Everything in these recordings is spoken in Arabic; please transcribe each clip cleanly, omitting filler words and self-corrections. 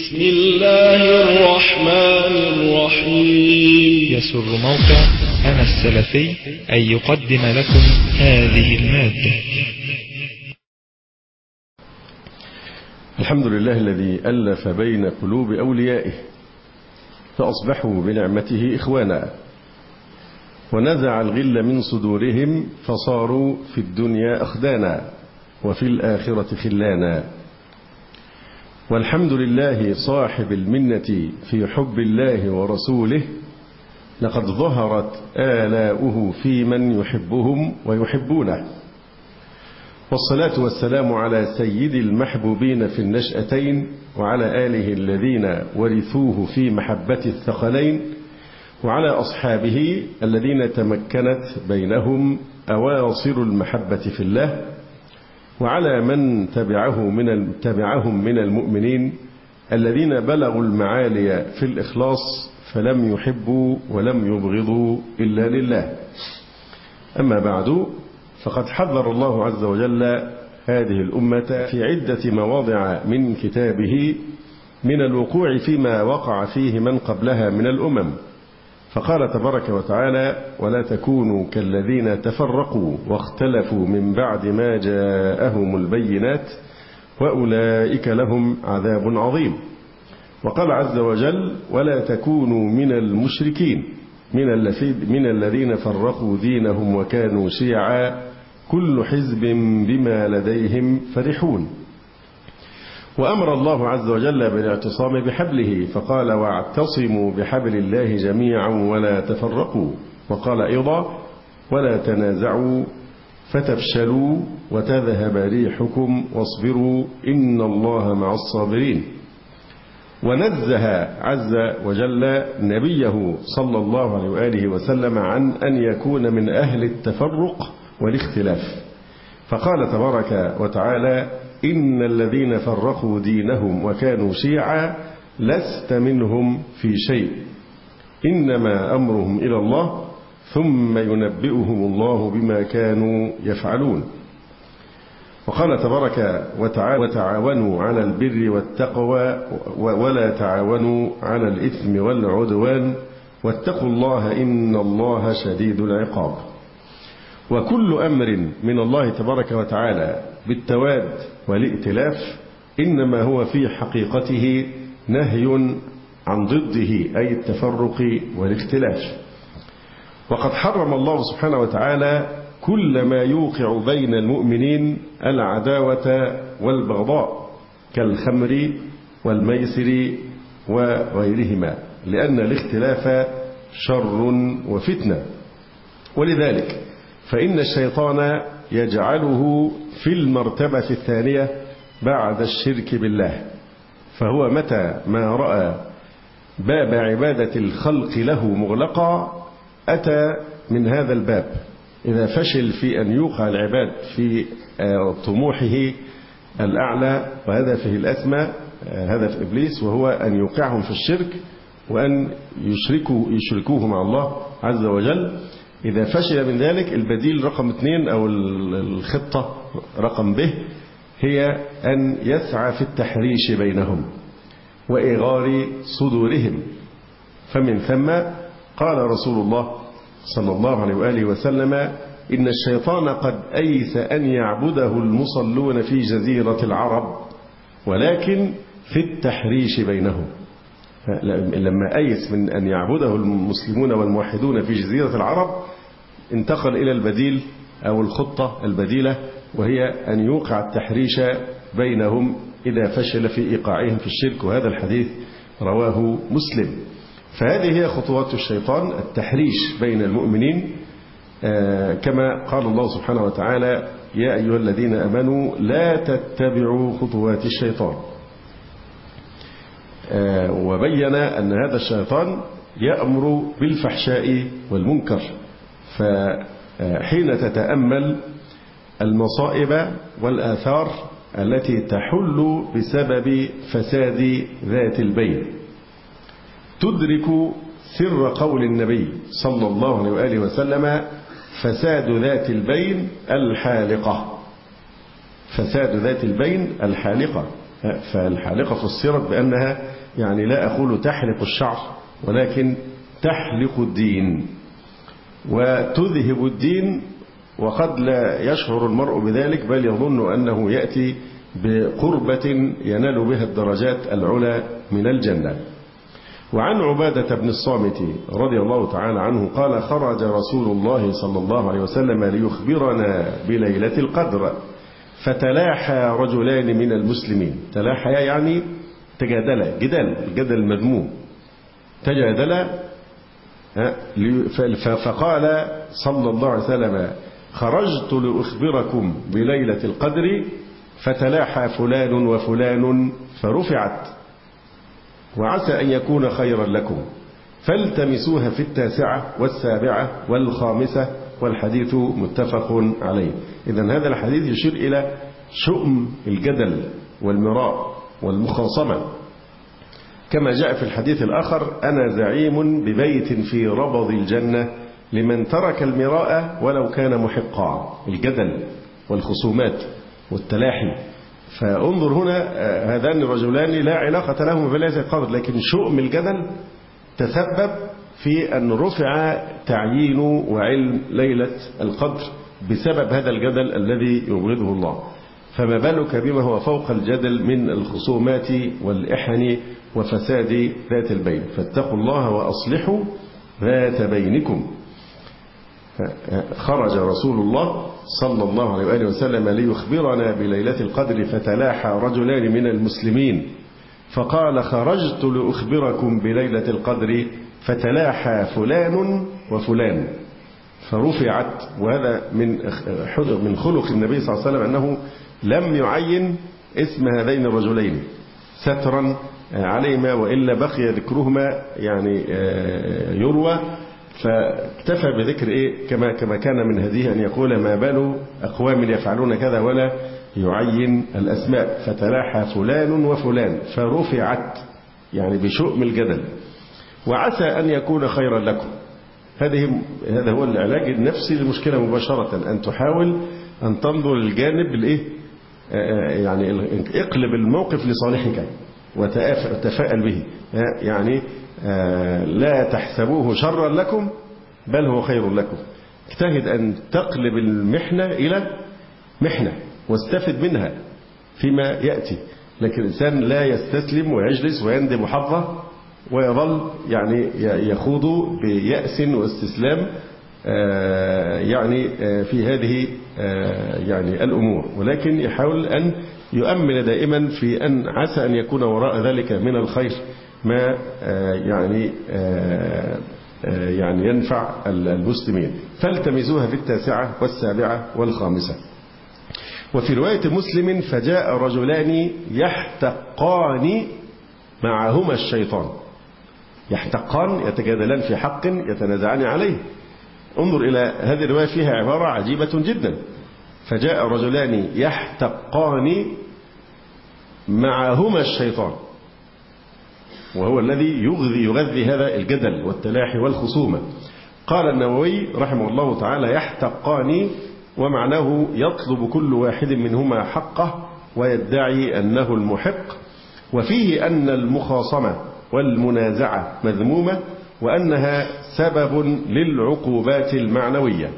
بسم الله الرحمن الرحيم. يسر موقع أنا السلفي أن يقدم لكم هذه المادة. الحمد لله الذي ألف بين قلوب أوليائه فأصبحوا بنعمته إخوانا، ونزع الغل من صدورهم فصاروا في الدنيا أخدانا وفي الآخرة خلانا. والحمد لله صاحب المنة في حب الله ورسوله، لقد ظهرت آلاؤه في من يحبهم ويحبونه. والصلاة والسلام على سيد المحبوبين في النشأتين، وعلى آله الذين ورثوه في محبة الثقلين، وعلى أصحابه الذين تمكنت بينهم أواصر المحبة في الله، وعلى من تبعهم من المؤمنين الذين بلغوا المعالي في الإخلاص فلم يحبوا ولم يبغضوا إلا لله. أما بعد، فقد حذر الله عز وجل هذه الأمة في عدة مواضع من كتابه من الوقوع فيما وقع فيه من قبلها من الأمم، فقال تبارك وتعالى: ولا تكونوا كالذين تفرقوا واختلفوا من بعد ما جاءهم البينات وأولئك لهم عذاب عظيم. وقال عز وجل: ولا تكونوا من المشركين من الذين فرقوا دينهم وكانوا شيعا كل حزب بما لديهم فرحون. وأمر الله عز وجل بالاعتصام بحبله فقال: واعتصموا بحبل الله جميعا ولا تفرقوا. وقال أيضا: ولا تنازعوا فتفشلوا وتذهب ريحكم واصبروا إن الله مع الصابرين. ونزه عز وجل نبيه صلى الله عليه وآله وسلم عن أن يكون من أهل التفرق والاختلاف، فقال تبارك وتعالى: إن الذين فرقوا دينهم وكانوا شيعا لست منهم في شيء إنما أمرهم إلى الله ثم ينبئهم الله بما كانوا يفعلون. وقال تبارك وتعالى: وتعاونوا على البر والتقوى ولا تعاونوا على الإثم والعدوان واتقوا الله إن الله شديد العقاب. وكل أمر من الله تبارك وتعالى بالتواد والائتلاف إنما هو في حقيقته نهي عن ضده، أي التفرق والاختلاف. وقد حرم الله سبحانه وتعالى كل ما يوقع بين المؤمنين العداوة والبغضاء كالخمر والميسر وغيرهما، لأن الاختلاف شر وفتنة. ولذلك فإن الشيطان يجعله في المرتبة الثانية بعد الشرك بالله، فهو متى ما رأى باب عبادة الخلق له مغلقا أتى من هذا الباب. إذا فشل في أن يوقع العباد في طموحه الأعلى وهدفه الأسمى، هدف إبليس، وهو أن يوقعهم في الشرك وأن يشركوه مع الله عز وجل، إذا فشل من ذلك البديل رقم 2 أو الخطة رقم ب هي أن يسعى في التحريش بينهم وإغار صدورهم. فمن ثم قال رسول الله صلى الله عليه وآله وسلم: إن الشيطان قد أيس أن يعبده المصلون في جزيرة العرب ولكن في التحريش بينهم. لما أيس من أن يعبده المسلمون والموحدون في جزيرة العرب انتقل إلى البديل أو الخطة البديلة، وهي أن يوقع التحريش بينهم إذا فشل في إيقاعهم في الشرك. وهذا الحديث رواه مسلم. فهذه هي خطوات الشيطان: التحريش بين المؤمنين، كما قال الله سبحانه وتعالى: يا أيها الذين آمنوا لا تتبعوا خطوات الشيطان. وبين أن هذا الشيطان يأمر بالفحشاء والمنكر، فحين تتأمل المصائب والآثار التي تحل بسبب فساد ذات البين تدرك سر قول النبي صلى الله عليه وآله وسلم: فساد ذات البين الحالقة. فساد ذات البين الحالقة، فالحالقة فسرت بأنها يعني لا أقول تحلق الشعر ولكن تحلق الدين وتذهب الدين، وقد لا يشعر المرء بذلك بل يظن أنه يأتي بقربة ينال بها الدرجات العلى من الجنة. وعن عبادة بن الصامت رضي الله تعالى عنه قال خرج رسول الله صلى الله عليه وسلم ليخبرنا بليلة القدر فتلاحى رجلان من المسلمين. تلاحى يعني تجادل، الجدل مذموم، تجادل. فقال صلى الله عليه وسلم خرجت لأخبركم بليلة القدر فتلاحى فلان وفلان فرفعت وعسى أن يكون خيرا لكم فالتمسوها في 9 و7 و5 والحديث متفق عليه. إذن هذا الحديث يشير إلى شؤم الجدل والمراء والمخاصمة، كما جاء في الحديث الآخر أنا زعيم ببيت في ربض الجنة لمن ترك المراء ولو كان محقا. الجدل والخصومات والتلاحي. فانظر هنا هذان الرجلان لا علاقة لهم بليلة القدر، لكن شؤم الجدل تسبب في أن رفع تعيين وعلم ليلة القدر بسبب هذا الجدل الذي يبغضه الله، فما بالك بما هو فوق الجدل من الخصومات والإحن وفساد ذات البين. فاتقوا الله وأصلحوا ذات بينكم. خرج رسول الله صلى الله عليه وآله وسلم ليخبرنا بليلة القدر فتلاحى رجلان من المسلمين فقال خرجت لأخبركم بليلة القدر فتلاحى فلان وفلان فرفعت. وهذا من خلق النبي صلى الله عليه وسلم أنه لم يعين اسم هذين الرجلين سترا عليهما، وإلا بقي ذكرهما يعني يروى، فاكتفى بذكر كما كان من هذه أن يقول ما بال أقوام يفعلون كذا ولا يعين الأسماء. فتلاحى فلان وفلان فرفعت يعني بشؤم الجدل وعسى أن يكون خيرا لكم. هذا هو العلاج النفسي للمشكلة مباشرة، أن تحاول أن تنظر للجانب يعني اقلب الموقف لصالحك وتفاءل به، يعني لا تحسبوه شرا لكم بل هو خير لكم. اجتهد أن تقلب المحنة إلى محنة واستفد منها فيما يأتي، لكن الإنسان لا يستسلم ويجلس ويندم حظه ويظل يعني يخوض بيأس واستسلام يعني في هذه يعني الأمور، ولكن يحاول أن يؤمل دائما في أن عسى أن يكون وراء ذلك من الخير ما يعني ينفع المسلمين. فالتمسوها في 9 و7 و5. وفي رواية مسلم فجاء رجلان يحتقان معهما الشيطان. يحتقان يتجادلان في حق يتنازعان عليه. انظر إلى هذه الرواية فيها عبارة عجيبة جدا. فجاء رجلان يحتقان معهما الشيطان، وهو الذي يغذي هذا الجدل والتلاحي والخصومة. قال النووي رحمه الله تعالى يحتقان ومعناه يطلب كل واحد منهما حقه ويدعي أنه المحق، وفيه أن المخاصمة والمنازعة مذمومة وأنها سبب للعقوبات المعنوية.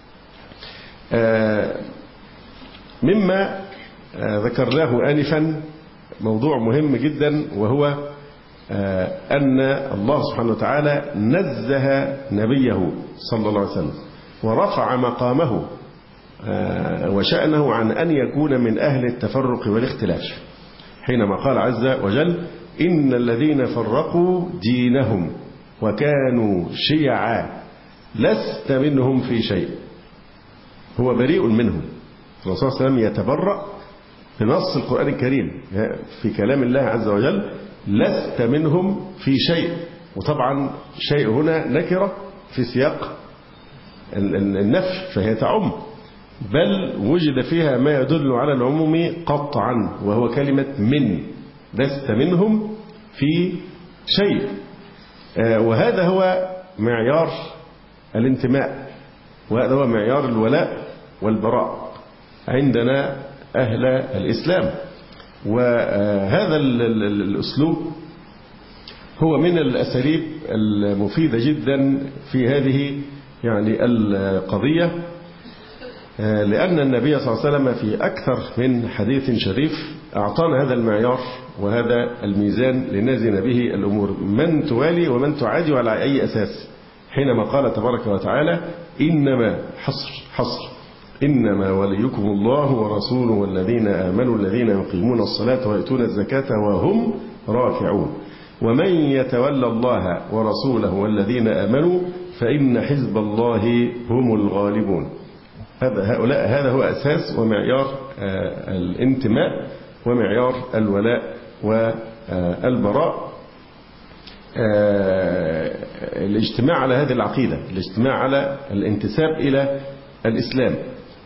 مما ذكرناه آنفا موضوع مهم جدا، وهو أن الله سبحانه وتعالى نزه نبيه صلى الله عليه وسلم ورفع مقامه وشأنه عن أن يكون من أهل التفرق والاختلاف، حينما قال عز وجل إن الذين فرقوا دينهم وكانوا شيعا لست منهم في شيء. هو بريء منهم. الرسول صلى الله عليه وسلم يتبرأ بنص القرآن الكريم في كلام الله عز وجل لست منهم في شيء. وطبعا شيء هنا نكرة في سياق النفي فهي تعم، بل وجد فيها ما يدل على العموم قطعا وهو كلمة من، لست منهم في شيء. وهذا هو معيار الانتماء، وهذا هو معيار الولاء والبراء عندنا أهل الإسلام. وهذا الأسلوب هو من الأساليب المفيدة جدا في هذه يعني القضية، لأن النبي صلى الله عليه وسلم في أكثر من حديث شريف أعطانا هذا المعيار وهذا الميزان لنزن به الأمور، من توالي ومن تعادي وعلى أي أساس، حينما قال تبارك وتعالى إنما حصر إنما وليكم الله ورسوله والذين آمنوا الذين يقيمون الصلاة ويؤتون الزكاة وهم راكعون ومن يتولى الله ورسوله والذين آمنوا فإن حزب الله هم الغالبون. هذا هو أساس ومعيار الانتماء ومعيار الولاء والبراء، الاجتماع على هذه العقيدة، الاجتماع على الانتساب إلى الإسلام.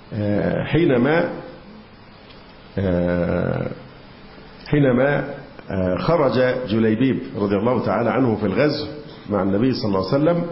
حينما خرج جليبيب رضي الله تعالى عنه في الغزو مع النبي صلى الله عليه وسلم،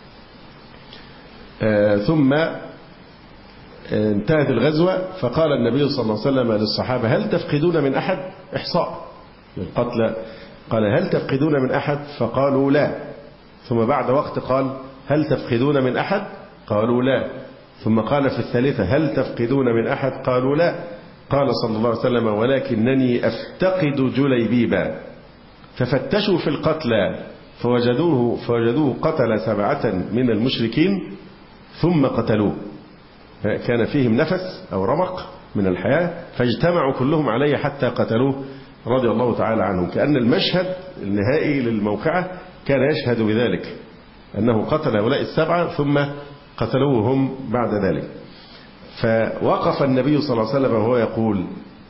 ثم انتهت الغزوة، فقال النبي صلى الله عليه وسلم للصحابة هل تفقدون من أحد؟ إحصاء للقتلى، قال هل تفقدون من أحد؟ فقالوا لا. ثم بعد وقت قال هل تفقدون من أحد؟ قالوا لا. ثم قال في الثالثة هل تفقدون من أحد؟ قالوا لا. قال صلى الله عليه وسلم ولكنني أفتقد جليبيبا. ففتشوا في القتلى فوجدوه قتل 7 من المشركين ثم قتلوه، كان فيهم نفس أو رمق من الحياة، فاجتمعوا كلهم عليه حتى قتلوه رضي الله تعالى عنهم، كأن المشهد النهائي للموقعة كان يشهد بذلك، أنه قتل هؤلاء 7 ثم قتلوه هم بعد ذلك. فوقف النبي صلى الله عليه وسلم وهو يقول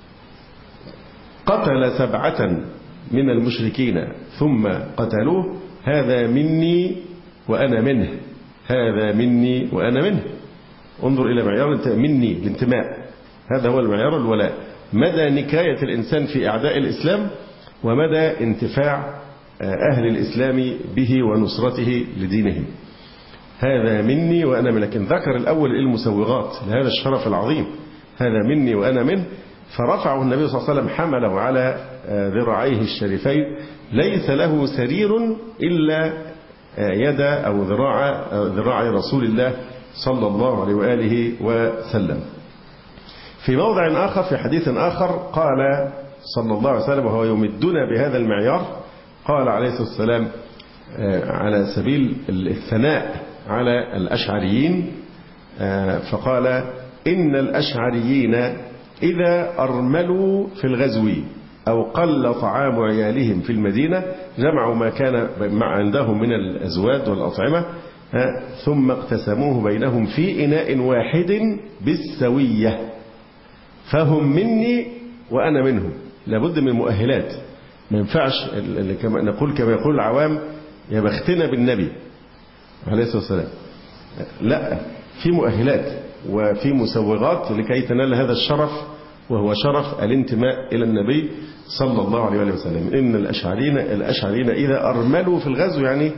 قتل 7 من المشركين ثم قتلوه، هذا مني وأنا منه، هذا مني وأنا منه. انظر إلى معيار مني الانتماء، هذا هو المعيار الولاء، مدى نكاية الإنسان في أعداء الإسلام ومدى انتفاع أهل الإسلام به ونصرته لدينهم. هذا مني وأنا منه، لكن ذكر الأول المسوغات لهذا الشرف العظيم، هذا مني وأنا منه، فرفعه النبي صلى الله عليه وسلم، حمله على ذراعيه الشريفين، ليس له سرير إلا يد أو ذراع رسول الله صلى الله عليه وآله وسلم. في موضع آخر في حديث آخر قال صلى الله عليه وسلم وهو يمدنا بهذا المعيار، قال عليه الصلاة والسلام على سبيل الثناء على الأشعريين، فقال إن الأشعريين إذا أرملوا في الغزو أو قل طعام عيالهم في المدينة جمعوا ما كان عندهم من الأزواد والأطعمة ثم اقتسموه بينهم في إناء واحد بالسوية، فهم مني وأنا منهم. لابد من مؤهلات، ما ينفعش نقول كما يقول العوام يا بختنا بالنبي عليه الصلاة والسلام، لا، في مؤهلات وفي مسوغات لكي تنال هذا الشرف، وهو شرف الانتماء إلى النبي صلى الله عليه وسلم. إن الأشعريين إذا أرملوا في الغزو يعني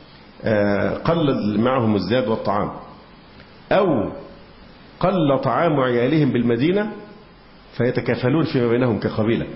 قل معهم الزاد والطعام، أو قل طعام عيالهم بالمدينة فيتكافلون فيما بينهم كقبيلة،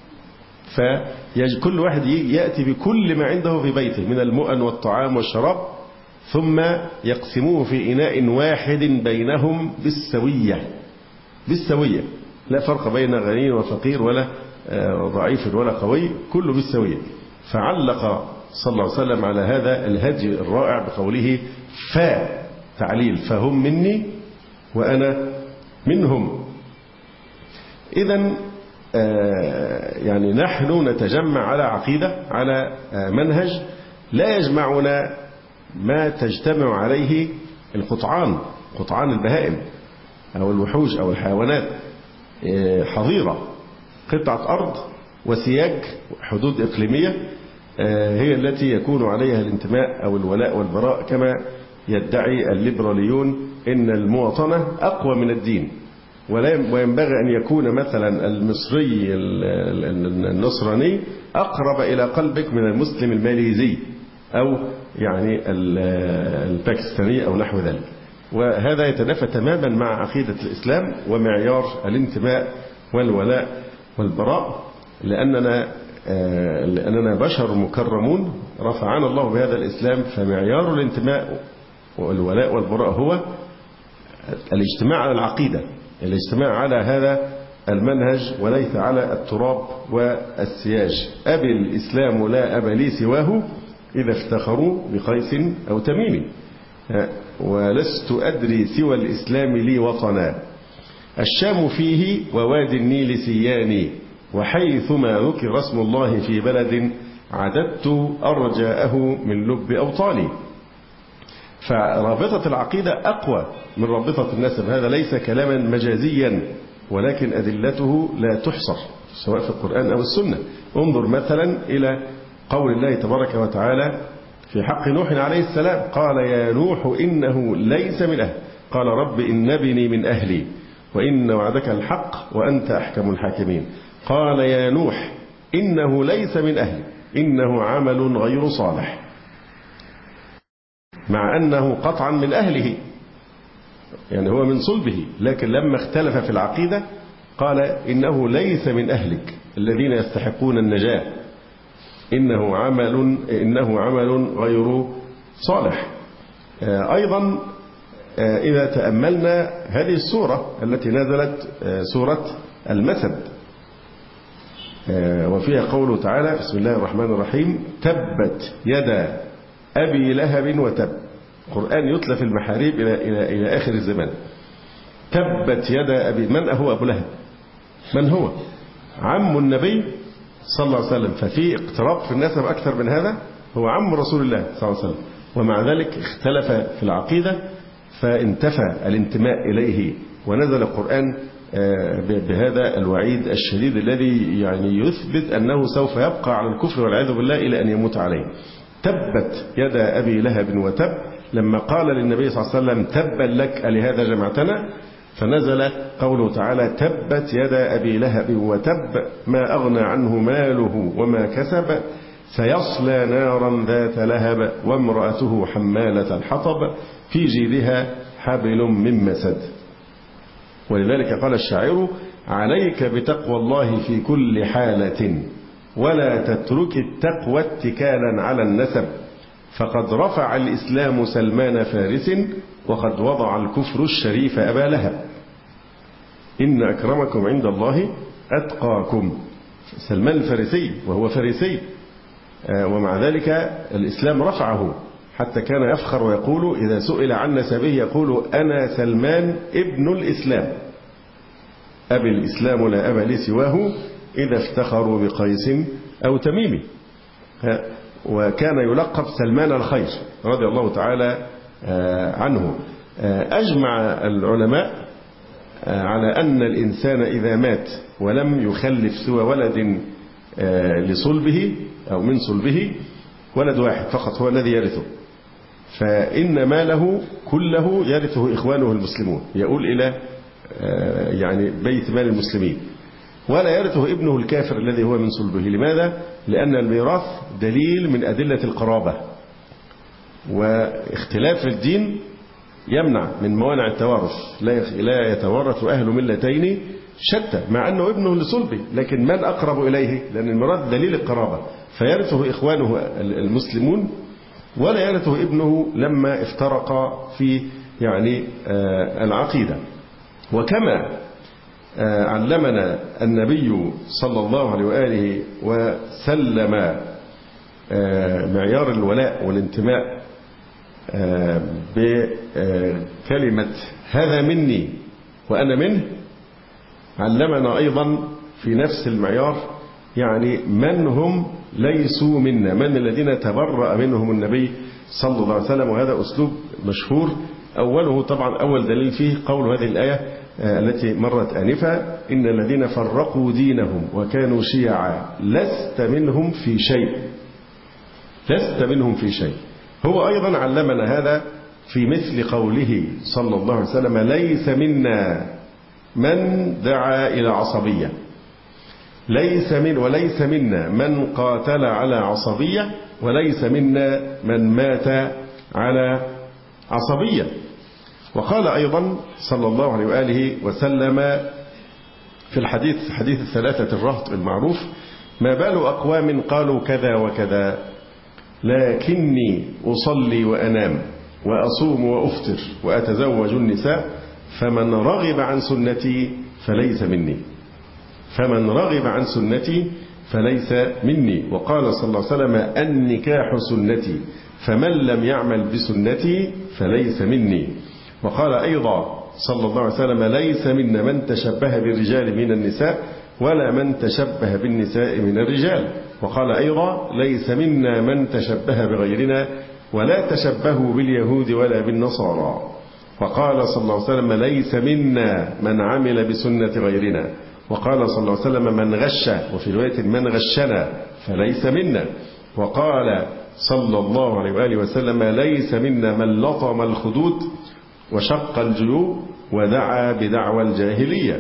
فكل واحد يأتي بكل ما عنده في بيته من المؤن والطعام والشراب، ثم يقسموه في إناء واحد بينهم بالسوية، لا فرق بين غني وفقير ولا ضعيف ولا قوي، كله بالسوية. فعلق صلى الله عليه وسلم على هذا الهدي الرائع بقوله تعليل، فهم مني وأنا منهم. إذن يعني نحن نتجمع على عقيدة، على منهج لا يجمعنا ما تجتمع عليه قطعان البهائم أو الوحوش أو الحيوانات، حظيرة، قطعة أرض وسياج حدود إقليمية هي التي يكون عليها الانتماء أو الولاء والبراء، كما يدعي الليبراليون إن المواطنة أقوى من الدين، وينبغي أن يكون مثلا المصري النصراني أقرب إلى قلبك من المسلم الماليزي أو يعني الباكستاني أو نحو ذلك. وهذا يتنافى تماما مع عقيدة الإسلام ومعيار الانتماء والولاء والبراء. لأننا بشر مكرمون رفعنا الله بهذا الإسلام، فمعيار الانتماء والولاء والبراء هو الاجتماع على العقيدة، الاجتماع على هذا المنهج وليس على التراب والسياج. أبي الإسلام لا أبا لي سواه إذا افتخروا بقيس أو تميم، ولست أدري سوى الإسلام لي وطنا، الشام فيه ووادي النيل سياني، وحيثما ذكر اسم الله في بلد عددت أرجاءه من لب أوطاني. فرابطة العقيدة أقوى من رابطة النسب، هذا ليس كلاما مجازيا ولكن أدلته لا تحصر سواء في القرآن أو السنة. انظر مثلا إلى قول الله تبارك وتعالى في حق نوح عليه السلام، قال يا نوح إنه ليس من أهل، قال رب إن ابني من أهلي وإن وعدك الحق وأنت أحكم الحاكمين، قال يا نوح إنه ليس من أهلي إنه عمل غير صالح، مع أنه قطعا من أهله، يعني هو من صلبه، لكن لما اختلف في العقيدة قال إنه ليس من أهلك الذين يستحقون النجاة، إنه عمل غير صالح. أيضا إذا تأملنا هذه السورة التي نزلت سورة المسد، وفيها قوله تعالى بسم الله الرحمن الرحيم تبت يدا أبي لهب وتب، القرآن يتلى في المحاريب إلى آخر الزمان. تبت يدا أبي، من هو أبو لهب؟ من هو؟ عم النبي صلى الله عليه وسلم، ففي اقتراب في النسب أكثر من هذا، هو عم رسول الله صلى الله عليه وسلم، ومع ذلك اختلف في العقيدة فانتفى الانتماء إليه، ونزل القرآن بهذا الوعيد الشديد الذي يعني يثبت أنه سوف يبقى على الكفر والعياذ بالله إلى أن يموت عليه. تبت يدا أبي لهب وتب، لما قال للنبي صلى الله عليه وسلم تبا لك ألهذا جمعتنا، فنزل قوله تعالى تبت يدا أبي لهب وتب ما أغنى عنه ماله وما كسب سيصلى نارا ذات لهب وامرأته حمالة الحطب في جيدها حبل من مسد. ولذلك قال الشاعر عليك بتقوى الله في كل حالة ولا تترك التقوى اتكالا على النسب، فقد رفع الإسلام سلمان فارس وقد وضع الكفر الشريف أبا لهب، إن أكرمكم عند الله أتقاكم. سلمان الفارسي وهو فارسي، ومع ذلك الإسلام رفعه، حتى كان يفخر ويقول إذا سئل عن نسبه يقول أنا سلمان ابن الإسلام، أبي الإسلام لا أبا لي سواه إذا افتخروا بقيس أو تميم. وكان يلقب سلمان الخير رضي الله تعالى عنه. أجمع العلماء على أن الإنسان إذا مات ولم يخلف سوى ولد لصلبه أو من صلبه، ولد واحد فقط هو الذي يرثه، فإن ماله كله يرثه إخوانه المسلمون، يقول إلى يعني بيت مال المسلمين، ولا يرثه ابنه الكافر الذي هو من صلبه. لماذا؟ لأن الميراث دليل من أدلة القرابة، واختلاف الدين يمنع من موانع التوارث، لا يتورث أهل ملتين شتى مع أنه ابنه لصلبه، لكن من أقرب إليه؟ لأن الميراث دليل القرابة، فيرثه إخوانه المسلمون ولا يرثه ابنه لما افترق في يعني العقيدة. وكما علمنا النبي صلى الله عليه وآله وسلم معيار الولاء والانتماء بكلمة هذا مني وأنا منه، علمنا أيضا في نفس المعيار يعني من هم ليسوا منا، من الذين تبرأ منهم النبي صلى الله عليه وسلم. وهذا أسلوب مشهور، أوله طبعا أول دليل فيه قول هذه الآية التي مرت آنفا إن الذين فرقوا دينهم وكانوا شيعا لست منهم في شيء، لست منهم في شيء. هو أيضا علمنا هذا في مثل قوله صلى الله عليه وسلم ليس منا من دعا إلى عصبية، وليس منا من قاتل على عصبية، وليس منا من مات على عصبية. وقال أيضا صلى الله عليه وآله وسلم في الحديث حديث الثلاثة الرهط المعروف ما بال أقوام قالوا كذا وكذا لكني أصلي وأنام وأصوم وأفطر وأتزوج النساء فمن رغب عن سنتي فليس مني. فمن رغب عن سنتي فليس مني. وقال صلى الله عليه وسلم النكاح سنتي فمن لم يعمل بسنتي فليس مني. وقال أيضا صلى الله عليه وسلم ليس منا من تشبه بالرجال من النساء ولا من تشبه بالنساء من الرجال. وقال أيضا ليس منا من تشبه بغيرنا ولا تشبهوا باليهود ولا بالنصارى. وقال صلى الله عليه وسلم ليس منا من عمل بسنة غيرنا. وقال صلى الله عليه وسلم من غش، وفي رواية من غشنا فليس منا. وقال صلى الله عليه وآله وسلم ليس منا من لطم الخدود وشق الجيوب ودعا بدعوى الجاهلية.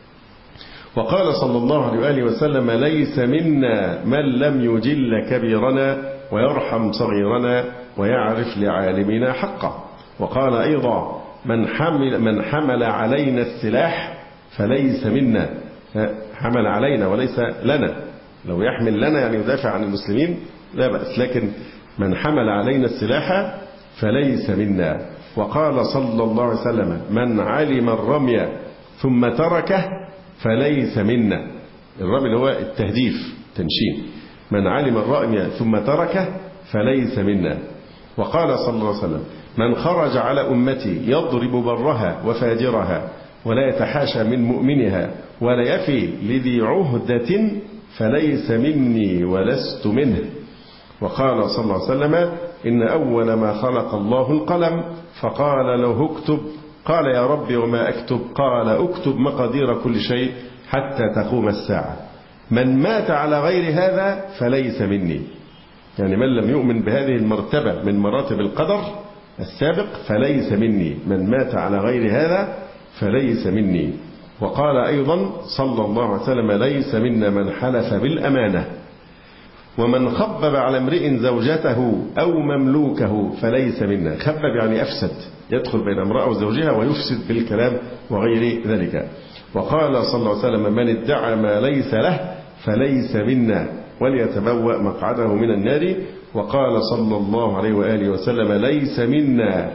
وقال صلى الله عليه وآله وسلم ليس منا من لم يجل كبيرنا ويرحم صغيرنا ويعرف لعالمنا حقه. وقال أيضا من حمل علينا السلاح فليس منا. حمل علينا وليس لنا، لو يحمل لنا يعني يدافع عن المسلمين لا بأس، لكن من حمل علينا السلاح فليس منا. وقال صلى الله عليه وسلم من علم الرمي ثم تركه فليس منا. الرمي هو التهديف تنشين. من علم الرمي ثم تركه فليس منا. وقال صلى الله عليه وسلم من خرج على أمتي يضرب برها وفاجرها ولا يتحاشى من مؤمنها ولا يفي لذي عهدة فليس مني ولست منه. وقال صلى الله عليه وسلم إن أول ما خلق الله القلم فقال له اكتب، قال يا رب وما أكتب؟ قال اكتب مقادير كل شيء حتى تقوم الساعة. من مات على غير هذا فليس مني. يعني من لم يؤمن بهذه المرتبة من مراتب القدر السابق فليس مني. من مات على غير هذا فليس مني. وقال أيضا صلى الله عليه وسلم ليس منا من حلف بالأمانة ومن خبب على امرئ زوجته أو مملوكه فليس منا. خبب يعني أفسد، يدخل بين امرأة وزوجها ويفسد بالكلام وغير ذلك. وقال صلى الله عليه وسلم من ادعى ما ليس له فليس منا وليتبوأ مقعده من النار. وقال صلى الله عليه وآله وسلم ليس منا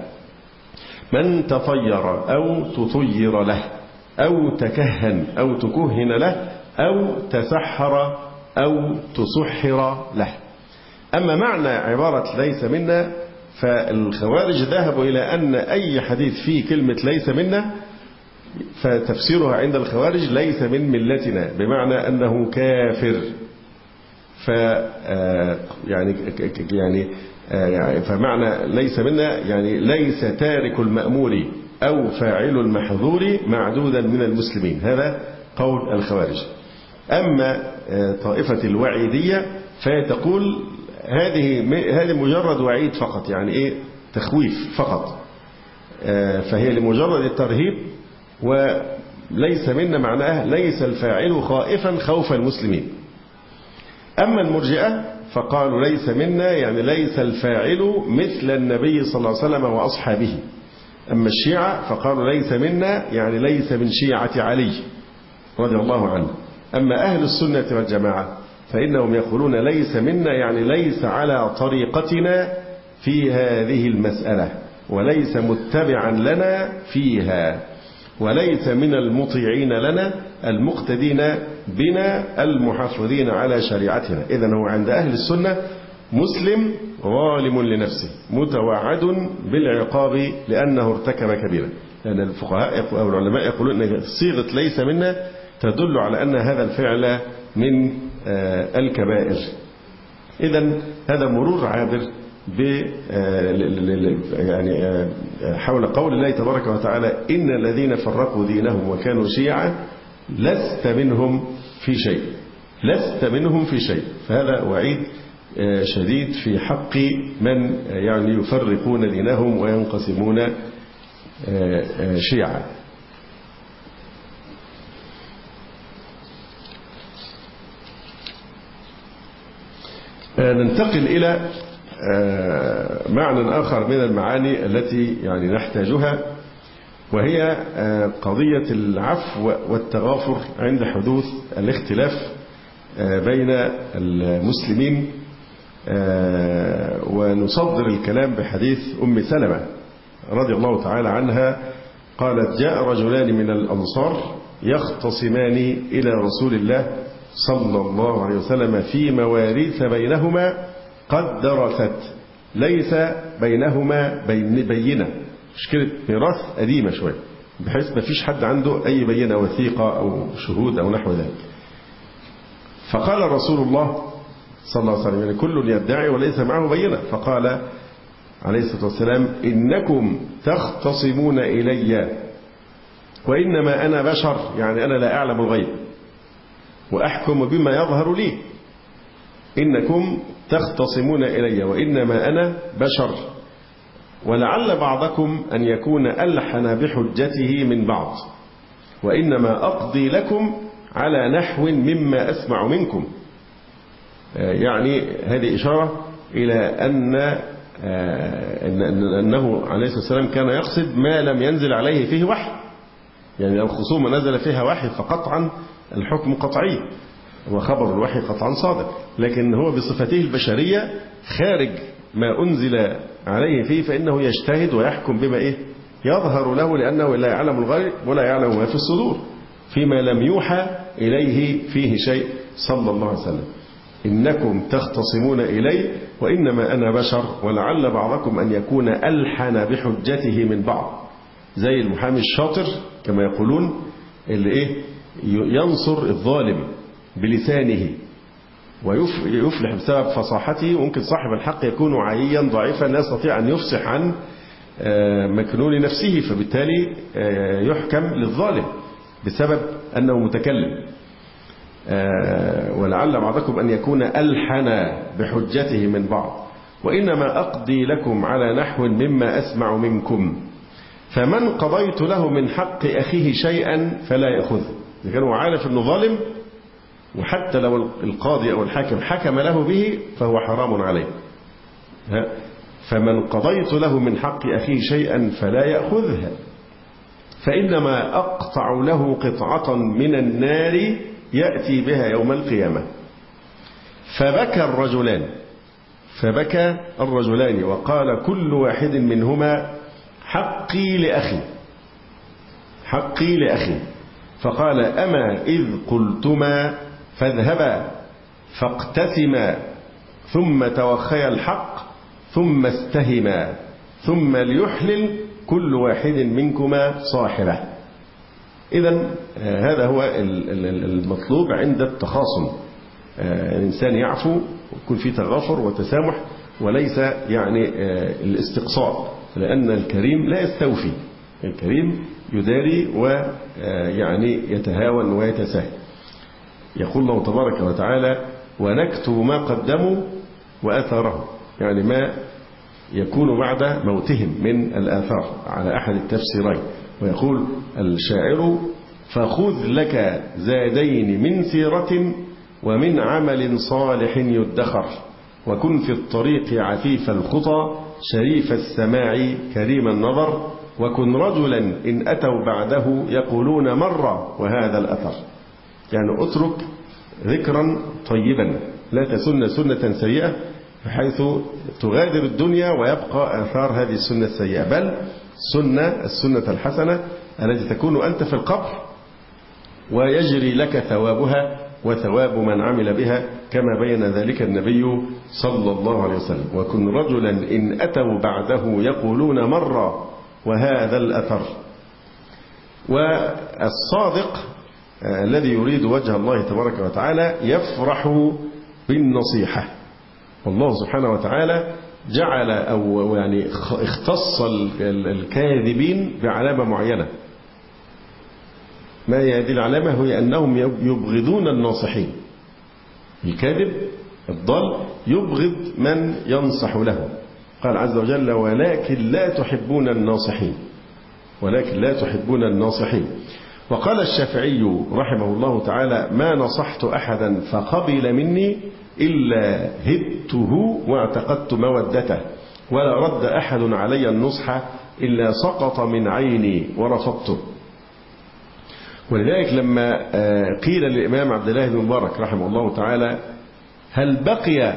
من تطير أو تطير له أو تكهن أو تكهن له أو تسحر أو تسحر له. أما معنى عبارة ليس منا فالخوارج ذهبوا إلى أن أي حديث فيه كلمة ليس منا فتفسيرها عند الخوارج ليس من ملتنا، بمعنى أنه كافر. فمعنى ليس منا يعني ليس تارك المأمور أو فاعل المحظور معدودا من المسلمين. هذا قول الخوارج. أما طائفة الوعيدية فتقول هذه مجرد وعيد فقط، يعني إيه تخويف فقط، فهي لمجرد الترهيب، وليس منا معناه ليس الفاعل خائفا خوف المسلمين. أما المرجئة فقالوا ليس منا يعني ليس الفاعل مثل النبي صلى الله عليه وسلم وأصحابه. أما الشيعة فقالوا ليس منا يعني ليس من شيعة علي رضي الله عنه. أما أهل السنة والجماعة فإنهم يقولون ليس منا يعني ليس على طريقتنا في هذه المسألة وليس متبعا لنا فيها وليس من المطيعين لنا المقتدين بنا المحافظين على شريعتنا. إذن هو عند أهل السنة مسلم ظالم لنفسه متوعد بالعقاب لأنه ارتكب كبيرة، لأن الفقهاء أو العلماء يقولون أن صيغة ليس منا تدل على أن هذا الفعل من الكبائر. إذن هذا مرور عابر يعني حول قول الله تبارك وتعالى إن الذين فرقوا دينهم وكانوا شيعا لست منهم في شيء، لست منهم في شيء. فهذا وعيد شديد في حق من يعني يفرقون دينهم وينقسمون شيعا. ننتقل إلى معنى آخر من المعاني التي يعني نحتاجها، وهي قضية العفو والتغافر عند حدوث الاختلاف بين المسلمين، ونصدر الكلام بحديث أم سلمة رضي الله تعالى عنها قالت: جاء رجلان من الأنصار يختصمان إلى رسول الله صلى الله عليه وسلم في مواريث بينهما قد درست، ليس بينهما بينة، مشكلة ميراث قديمة شوية بحيث ما فيش حد عنده أي بينة وثيقة أو شهود أو نحو ذلك. فقال رسول الله صلى الله عليه وسلم: يعني كل يدعي وليس معه بينة. فقال عليه الصلاة والسلام: إنكم تختصمون إلي وإنما أنا بشر، يعني أنا لا أعلم الغيب وأحكم بما يظهر لي. إنكم تختصمون إلي وإنما أنا بشر، ولعل بعضكم أن يكون ألحن بحجته من بعض، وإنما أقضي لكم على نحو مما أسمع منكم. يعني هذه إشارة إلى أنه عليه الصلاة والسلام كان يقصد ما لم ينزل عليه فيه وحي. يعني لو الخصومة نزل فيها وحي فقطعا الحكم قطعي وخبر الوحي قطعا صادق، لكن هو بصفته البشرية خارج ما أنزل عليه فيه فإنه يجتهد ويحكم بما يظهر له، لأنه لا يعلم الغيب ولا يعلم ما في الصدور فيما لم يوحى إليه فيه شيء صلى الله عليه وسلم. إنكم تختصمون إلي وإنما أنا بشر، ولعل بعضكم أن يكون ألحن بحجته من بعض، زي المحامي الشاطر كما يقولون اللي ينصر الظالم بلسانه ويفلح بسبب فصاحته. وممكن صاحب الحق يكون عييا ضعيفا لا يستطيع أن يفصح عن مكنون نفسه، فبالتالي يحكم للظالم بسبب أنه متكلم. ولعل بعضكم أن يكون ألحن بحجته من بعض، وإنما أقضي لكم على نحو مما أسمع منكم، فمن قضيت له من حق أخيه شيئا فلا يأخذه. إذا كان هو عارف أنه ظالم وحتى لو القاضي أو الحاكم حكم له به فهو حرام عليه. فمن قضيت له من حق أخيه شيئا فلا يأخذها، فإنما أقطع له قطعة من النار يأتي بها يوم القيامة. فبكى الرجلان وقال كل واحد منهما: حقي لأخي. فقال: أما إذ قلتما فاذهبا فاقتسما ثم توخيا الحق ثم استهما ثم ليحلل كل واحد منكما صاحبه. إذن هذا هو المطلوب عند التخاصم، الإنسان يعفو ويكون فيه تغافر وتسامح، وليس يعني الاستقصاء، لأن الكريم لا يستوفي، الكريم يداري ويعني يتهاون ويتساهل. يقول الله تبارك وتعالى: ونكتب ما قدموا وآثاره، يعني ما يكون بعد موتهم من الآثار على أحد التفسيرين. ويقول الشاعر: فخذ لك زادين من سيرة ومن عمل صالح يدخر، وكن في الطريق عفيف الخطى شريف السماع كريم النظر، وكن رجلا إن أتوا بعده يقولون مرة وهذا الأثر. يعني اترك ذكرا طيبا، لا تسن سنة سيئة بحيث تغادر الدنيا ويبقى آثار هذه السنة السيئة، بل السنة الحسنة التي تكون أنت في القبر ويجري لك ثوابها وثواب من عمل بها، كما بين ذلك النبي صلى الله عليه وسلم: وكن رجلا إن أتوا بعده يقولون مرة وهذا الأثر. والصادق الذي يريد وجه الله تبارك وتعالى يفرح بالنصيحة، والله سبحانه وتعالى جعل أو يعني اختص الكاذبين بعلامة معينة. ما هي هذه العلامة؟ هي أنهم يبغضون الناصحين. الكاذب الضال يبغض من ينصح له، قال عز وجل: ولكن لا تحبون الناصحين. وقال الشافعي رحمه الله تعالى: ما نصحت أحدا فقبل مني إلا هبته واعتقدت مودته، ولا رد أحد علي النصح إلا سقط من عيني ورفضته. ولذلك لما قيل للإمام عبد الله بن مبارك رحمه الله تعالى هل بقي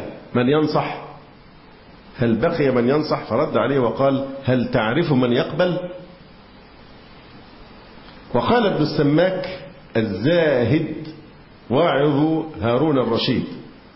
من ينصح فرد عليه وقال هل تعرف من يقبل؟ وقال ابن السماك الزاهد واعظ هارون الرشيد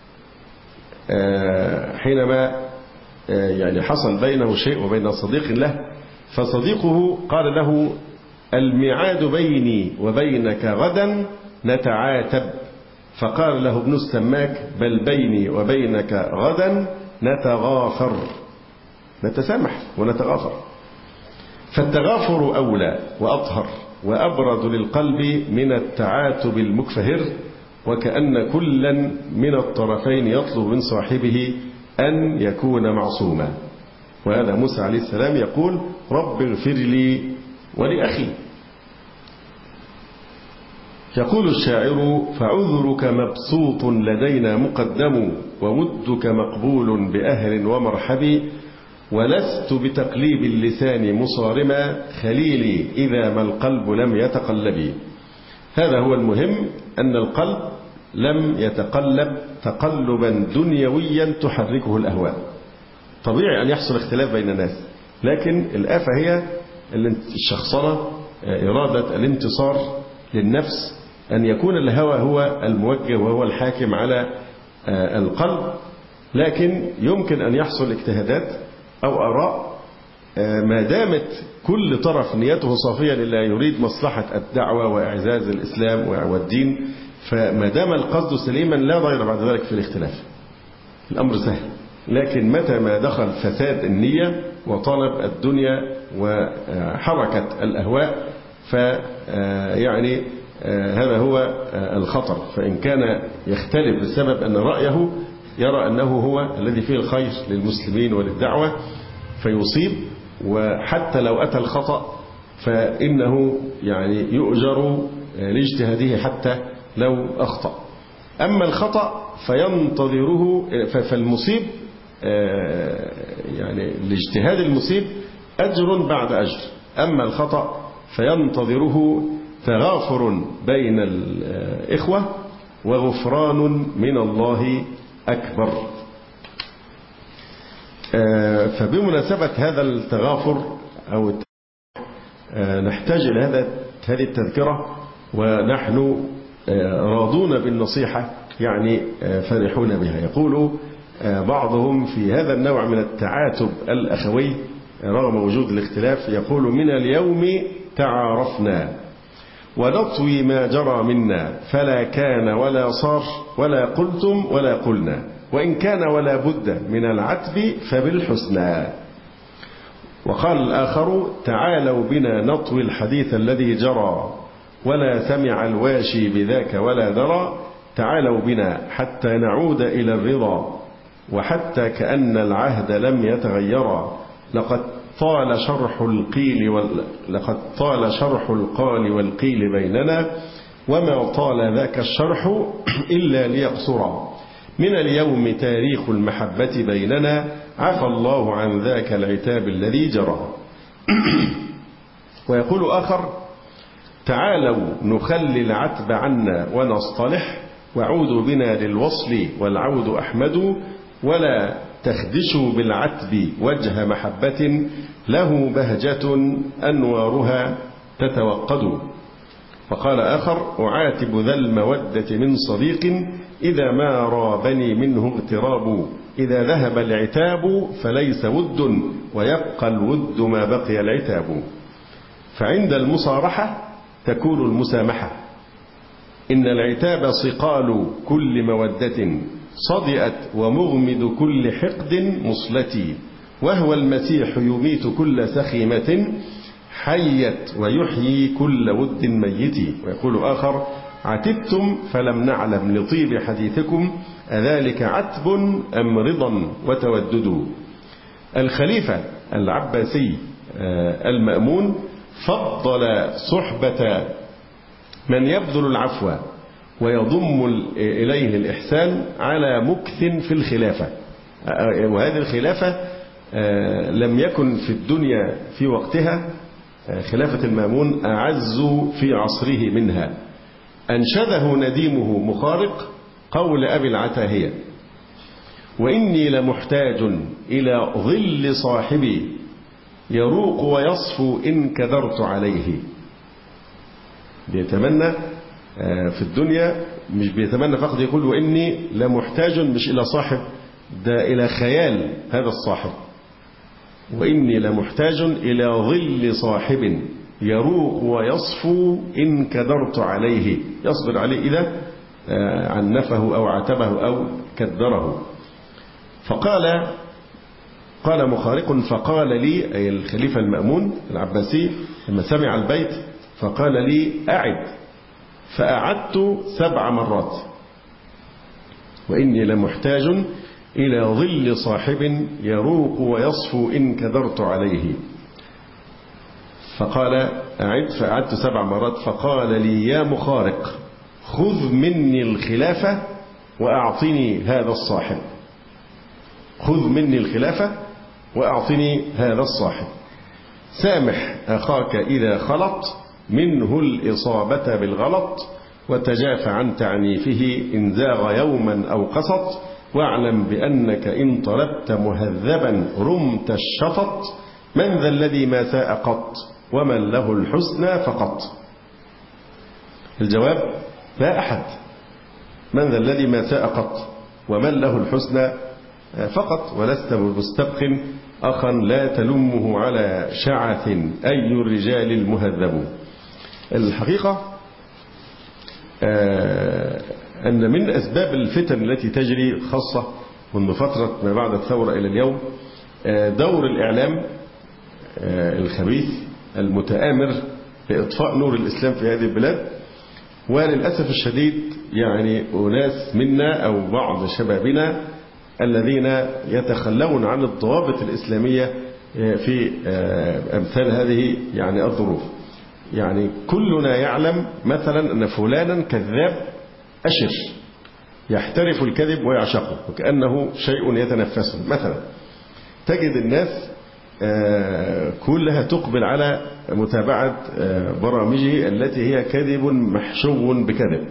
حينما يعني حصل بينه شيء وبين صديق له، فصديقه قال له الميعاد بيني وبينك غدا نتعاتب، فقال له ابن السماك بل بيني وبينك غدا نتغافر، نتسامح ونتغافر. فالتغافر أولى وأطهر وأبرد للقلب من التعاتب المكفهر، وكأن كلا من الطرفين يطلب من صاحبه أن يكون معصوما. وهذا موسى عليه السلام يقول رب اغفر لي ولأخي. يقول الشاعر فعذرك مبسوط لدينا مقدم وودك مقبول بأهل ومرحب، ولست بتقليب اللسان مصارما خليلي إذا ما القلب لم يتقلب. هذا هو المهم، أن القلب لم يتقلب تقلبا دنيويا تحركه الأهواء. طبيعي أن يحصل اختلاف بين الناس، لكن الآفة هي الشخصنة، إرادة الانتصار للنفس، أن يكون الهوى هو الموجه وهو الحاكم على القلب. لكن يمكن أن يحصل اجتهادات أو آراء ما دامت كل طرف نيته صافية لله يريد مصلحة الدعوة وإعزاز الإسلام والدين، فما دام القصد سليما لا ضير بعد ذلك في الاختلاف، الأمر سهل. لكن متى ما دخل فساد النية وطلب الدنيا وحركة الأهواء فيعني هذا هو الخطر. فإن كان يختلف بسبب أن رأيه يرى أنه هو الذي فيه الخير للمسلمين وللدعوة فيصيب، وحتى لو أتى الخطأ فإنه يعني يؤجر لاجتهاده حتى لو أخطأ. أما الخطأ فينتظره فالمصيب يعني الاجتهاد المصيب أجر بعد أجر، أما الخطأ فينتظره تغافر بين الإخوة وغفران من الله أكبر. فبمناسبة هذا التغافر أو نحتاج إلى هذه التذكرة، ونحن راضون بالنصيحة يعني فرحون بها. يقول بعضهم في هذا النوع من التعاتب الأخوي رغم وجود الاختلاف، يقول من اليوم تعارفنا ونطوي ما جرى منا، فلا كان ولا صار ولا قلتم ولا قلنا، وإن كان ولا بد من العتب فبالحسنى. وقال الآخر تعالوا بنا نطوي الحديث الذي جرى، ولا سمع الواشي بذاك ولا درى، تعالوا بنا حتى نعود إلى الرضا، وحتى كأن العهد لم يتغيرا، لقد طال شرح القال والقيل بيننا، وما طال ذاك الشرح إلا ليقصرا، من اليوم تاريخ المحبة بيننا، عفى الله عن ذاك العتاب الذي جرى. ويقول آخر تعالوا نخلي العتب عنا ونصطلح، وعودوا بنا للوصل والعود أحمد، ولا تخدشوا بالعتب وجه محبة، له بهجة أنوارها تتوقد. وقال آخر أعاتب ذا المودة من صديق، إذا ما رابني منه اغتراب، إذا ذهب العتاب فليس ود، ويبقى الود ما بقي العتاب. فعند المصارحة تكون المسامحة، إن العتاب صقال كل مودة، صدئت ومغمد كل حقد مصلتي، وهو المسيح يميت كل سخيمة، حيت ويحيي كل ود ميت. ويقول آخر عتبتم فلم نعلم لطيب حديثكم، أذلك عتب أم رضا وتودد. الخليفة العباسي المأمون فضل صحبة من يبذل العفو ويضم إليه الإحسان على مكث في الخلافة. وهذه الخلافة لم يكن في الدنيا في وقتها خلافة المأمون أعز في عصره منها. أنشده نديمه مخارق قول أبي العتاهية: وإني لمحتاج إلى ظل صاحبي يروق ويصفو إن كدرت عليه. بيتمنى في الدنيا، مش بيتمنى فقط، يقول وإني لمحتاج مش إلى صاحب، ده إلى خيال هذا الصاحب. وإني لمحتاج إلى ظل صاحب يروق ويصفو إن كدرت عليه، يصبر عليه إذا عنفه أو عتبه أو كدره. قال مخارق: فقال لي، أي الخليفة المأمون العباسي، لما سمع البيت فقال لي: أعد. فأعدت 7 مرات: وإني لمحتاج إلى ظل صاحب يروق ويصفو إن كدرت عليه. فقال: أعد. فأعدت 7 مرات. فقال لي: يا مخارق، خذ مني الخلافة وأعطني هذا الصاحب. خذ مني الخلافة وأعطني هذا الصاحب. سامح أخاك إذا خلط منه الإصابة بالغلط، وتجاف عن تعنيفه إن زاغ يوما أو قسط، واعلم بأنك إن طلبت مهذبا رمت الشطط، من ذا الذي ما ساء قط ومن له الحسنى فقط. الجواب: لا أحد. من ذا الذي ما ساء قط ومن له الحسنى فقط، ولست بمستبق أخا لا تلمه على شعث أي الرجال المهذب. الحقيقة أن من أسباب الفتن التي تجري خاصة منذ فترة ما بعد الثورة إلى اليوم دور الإعلام الخبيث المتآمر لإطفاء نور الإسلام في هذه البلاد. وللأسف الشديد يعني أناس منا أو بعض شبابنا الذين يتخلون عن الضوابط الإسلامية في أمثال هذه يعني الظروف. يعني كلنا يعلم مثلا أن فلانا كذاب أشر يحترف الكذب ويعشقه وكأنه شيء يتنفسه. مثلا تجد الناس كلها تقبل على متابعة برامجه التي هي كذب محشو بكذب.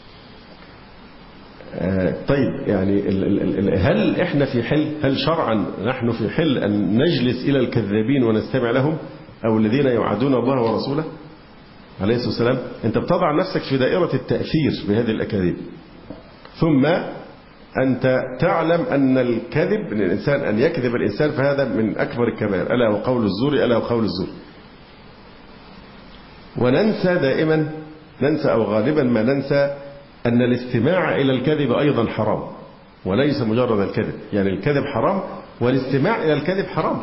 طيب يعني هل احنا في حل، هل شرعا نحن في حل أن نجلس إلى الكذابين ونستمع لهم، أو الذين يعادون الله ورسوله عليه الصلاة والسلام؟ أنت بتضع نفسك في دائرة التأثير بهذه الأكاذيب، ثم أنت تعلم أن الكذب من الإنسان، أن يكذب الإنسان، فهذا من أكبر الكبائر، ألا وقول الزور، ألا وقول الزور. وننسى دائما، ننسى أو غالبا ما ننسى أن الاستماع إلى الكذب أيضا حرام، وليس مجرد الكذب. يعني الكذب حرام والاستماع إلى الكذب حرام.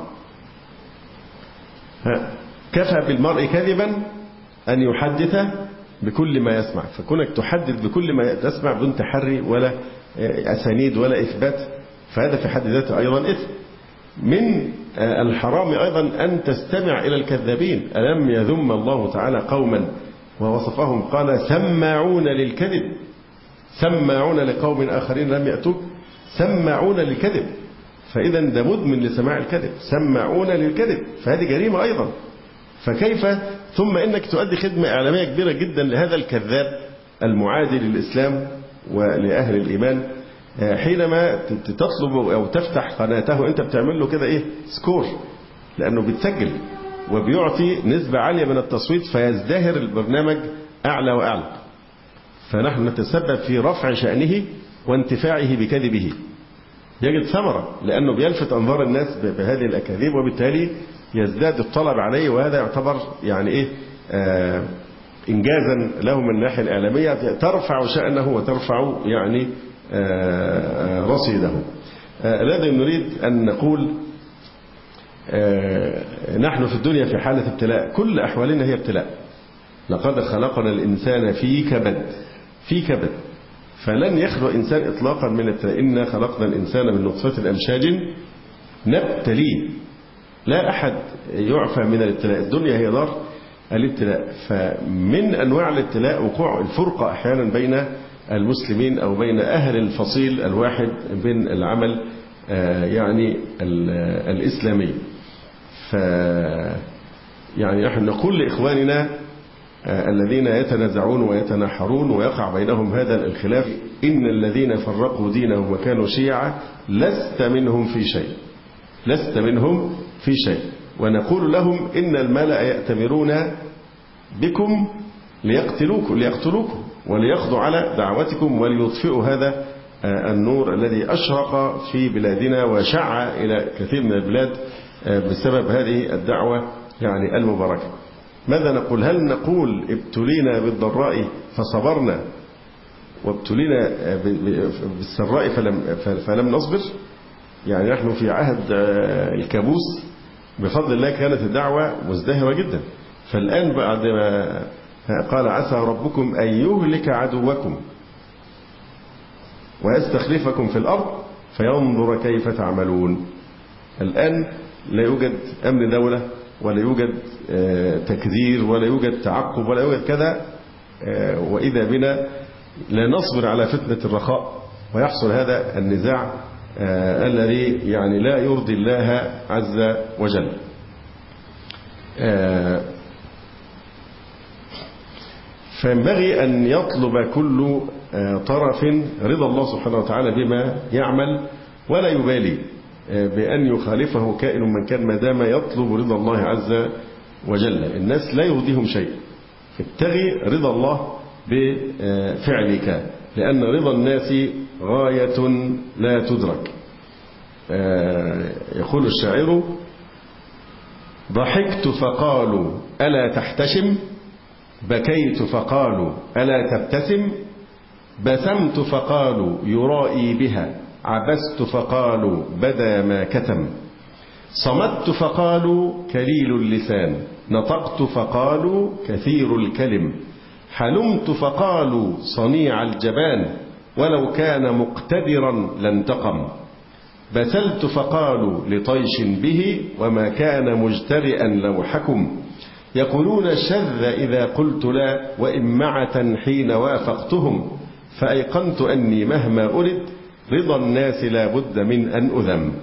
كفى بالمرء كذبا أن يحدث بكل ما يسمع، فكونك تحدث بكل ما تسمع بدون تحري ولا أسانيد ولا إثبات، فهذا في حد ذاته أيضا إثم. من الحرام أيضا أن تستمع إلى الكذابين. ألم يذم الله تعالى قوما ووصفهم قال: سماعون للكذب، سماعون لقوم آخرين لم يأتوك، سماعون للكذب. فإذا ده مدمن لسماع الكذب، سماعون للكذب، فهذه جريمة أيضا. فكيف ثم إنك تؤدي خدمة إعلامية كبيرة جدا لهذا الكذاب المعادي للإسلام ولأهل الإيمان، حينما تطلب أو تفتح قناته أنت بتعمل له كده إيه سكور، لأنه بتسجل وبيعطي نسبة عالية من التصويت، فيزدهر البرنامج أعلى وأعلى. فنحن نتسبب في رفع شأنه وانتفاعه بكذبه، يجد ثمرة لأنه بيلفت أنظار الناس بهذه الأكاذيب، وبالتالي يزداد الطلب عليه، وهذا يعتبر يعني إيه إنجازا له من الناحية الإعلامية، ترفع شأنه وترفع يعني رصيده. الذي نريد أن نقول نحن في الدنيا في حالة ابتلاء، كل أحوالنا هي ابتلاء. لقد خلقنا الإنسان في كبد، في كبد، فلن يخلو إنسان إطلاقا من الابتلاء. إنا خلقنا الإنسان من نطفة أمشاج نبتليه. لا أحد يعفى من الابتلاء، الدنيا هي دار الابتلاء. فمن أنواع الابتلاء وقوع الفرقة أحيانا بين المسلمين أو بين أهل الفصيل الواحد بين العمل يعني الإسلامي. يعني نحن نقول لإخواننا الذين يتنازعون ويتناحرون ويقع بينهم هذا الخلاف: إن الذين فرقوا دينهم وكانوا شيعا لست منهم في شيء، لست منهم في شيء. ونقول لهم: إن الملأ يأتمرون بكم ليقتلوكم وليقضوا على دعوتكم وليطفئوا هذا النور الذي أشرق في بلادنا وشع إلى كثير من البلاد بسبب هذه الدعوة يعني المباركة. ماذا نقول؟ هل نقول ابتلينا بالضراء فصبرنا وابتلينا بالسراء فلم نصبر؟ يعني نحن في عهد الكابوس بفضل الله كانت الدعوة مزدهرة جدا، فالآن بعد ما قال: عسى ربكم أن يهلك عدوكم ويستخلفكم في الأرض فينظر كيف تعملون. الآن لا يوجد أمن دولة ولا يوجد تكدير ولا يوجد تعقب ولا يوجد كذا، وإذا بنا لا نصبر على فتنة الرخاء ويحصل هذا النزاع الذي يعني لا يرضي الله عز وجل. فينبغي أن يطلب كل طرف رضا الله سبحانه وتعالى بما يعمل ولا يبالي بأن يخالفه كائن من كان، ما دام يطلب رضا الله عز وجل. الناس لا يرضيهم شيء، ابتغي رضا الله بفعلك، لأن رضا الناس غاية لا تدرك. يقول الشاعر: ضحكت فقالوا ألا تحتشم، بكيت فقالوا ألا تبتسم، بسمت فقالوا يرائي بها، عبست فقالوا بدا ما كتم، صمت فقالوا كليل اللسان، نطقت فقالوا كثير الكلم، حلمت فقالوا صنيع الجبان، ولو كان مقتدرا لانتقم، بسلت فقالوا لطيش به، وما كان مجترئا لو حكم، يقولون شذ إذا قلت لا، وإمعة حين وافقتهم، فأيقنت أني مهما أرد رضا الناس لا بد من أن أذم.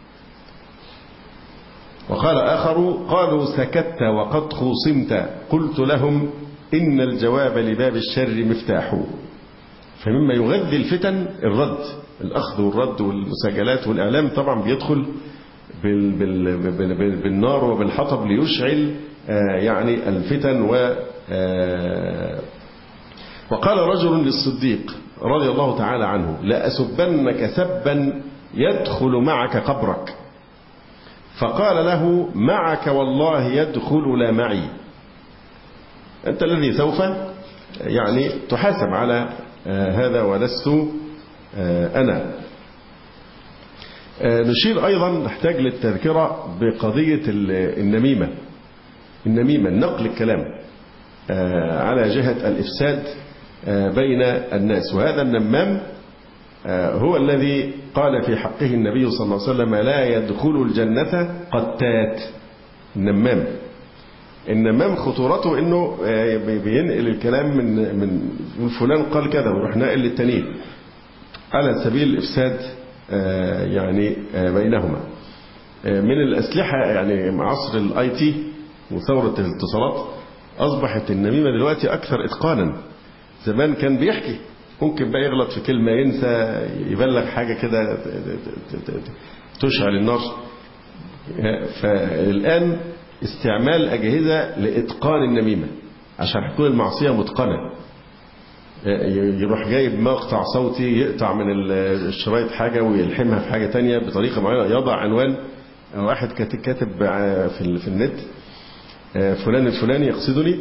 وقال آخر: قالوا سكت وقد خوصمت، قلت لهم إن الجواب لباب الشر مفتاح. فمما يغذي الفتن الرد، الأخذ والرد والمساجلات والإعلام طبعا بيدخل بالنار وبالحطب ليشعل يعني الفتن. وقال رجل للصديق رضي الله تعالى عنه: لأسبنك سبا يدخل معك قبرك، فقال له: معك والله يدخل لا معي. أنت الذي سوف يعني تحاسب على هذا ولست أنا. نشير أيضا، نحتاج للتذكرة بقضية النميمة، نقل الكلام على جهة الإفساد بين الناس. وهذا النمام هو الذي قال في حقه النبي صلى الله عليه وسلم: لا يدخل الجنة قتات. النمام خطورته انه بينقل الكلام من فلان قال كذا ويروح ناقل للتانيين على سبيل الإفساد يعني بينهما. من الأسلحة يعني مع عصر الاي تي وثورة الاتصالات أصبحت النميمة دلوقتي أكثر إتقانا. زمان كان بيحكي، ممكن بقى يغلط في كلمة، ينسى، يبلغ حاجة كده تشعل النار. فالآن استعمال أجهزة لإتقان النميمة عشان تكون المعصية متقنة. يروح جايب مقطع صوتي يقطع من الشرايط حاجة ويلحمها في حاجة تانية بطريقة معينة، يضع عنوان، واحد كاتب في النت: فلان الفلاني يقصدني،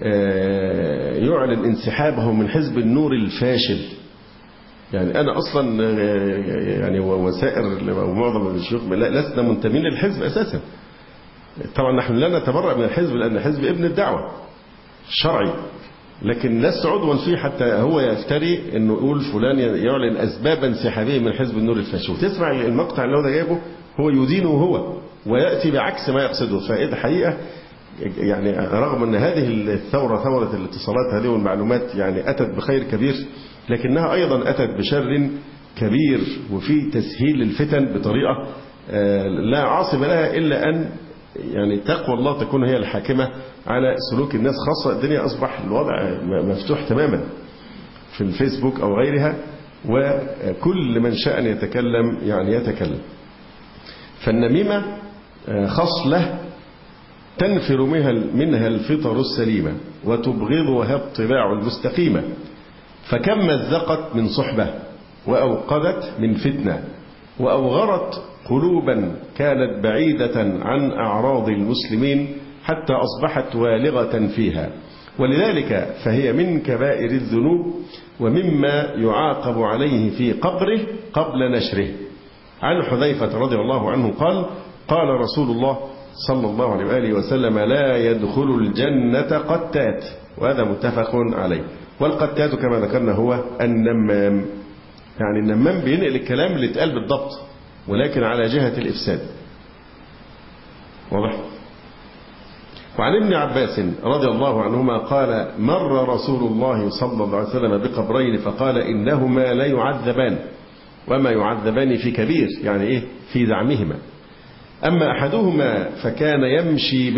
يعلن انسحابه من حزب النور الفاشل. يعني أنا أصلا يعني وسائر ومعظم الشيوخ لسنا منتمين للحزب أساسا. طبعا نحن لا نتبرأ من الحزب لأن الحزب ابن الدعوة الشرعي، لكن لست عضوا فيه حتى هو يفتري انه يقول فلان يعلن اسباب انسحابه من حزب النور الفاشل. وتسمع المقطع اللي هو ده جايبه هو يدينه هو ويأتي بعكس ما يقصده. فإذا حقيقة يعني رغم أن هذه الثورة، ثورة الاتصالات هذه والمعلومات، يعني أتت بخير كبير، لكنها أيضا أتت بشر كبير وفي تسهيل الفتن بطريقة لا عاصم لها إلا أن يعني تقوى الله تكون هي الحاكمة على سلوك الناس، خاصة الدنيا أصبح الوضع مفتوح تماما في الفيسبوك أو غيرها، وكل من شاء أن يتكلم يعني يتكلم. فالنميمة خصلة تنفر منها الفطر السليمة وتبغضها الطباع المستقيمة، فكم مزقت من صحبة وأوقدت من فتنة وأوغرت قلوبا كانت بعيدة عن أعراض المسلمين حتى أصبحت والغة فيها. ولذلك فهي من كبائر الذنوب ومما يعاقب عليه في قبره قبل نشره. عن حذيفة رضي الله عنه قال: قال رسول الله صلى الله عليه وآله وسلم: لا يدخل الجنة قتات. وهذا متفق عليه. والقتات كما ذكرنا هو النمام، يعني النمام بينقل الكلام اللي اتقال بالضبط ولكن على جهة الإفساد. واضح؟ وعن ابن عباس رضي الله عنهما قال: مر رسول الله صلى الله عليه وسلم بقبرين فقال: إنهما لا يعذبان، وما يعذبان في كبير، يعني إيه؟ في زعمهما. أما أحدهما فكان يمشي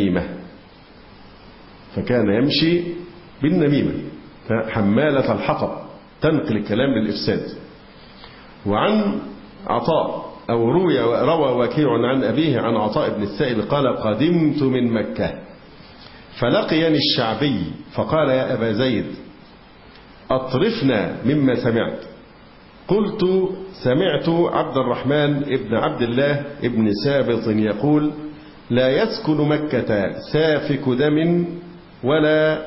بالنميمة حمالة الحطب، تنقل الكلام للإفساد. وعن عطاء أو روى وكيع عن أبيه عن عطاء بن السائب قال: قدمت من مكة فلقيني الشعبي فقال: يا أبا زيد أطرفنا مما سمعت. قلت: سمعت عبد الرحمن ابن عبد الله ابن سابط يقول: لا يسكن مكة سافك دم ولا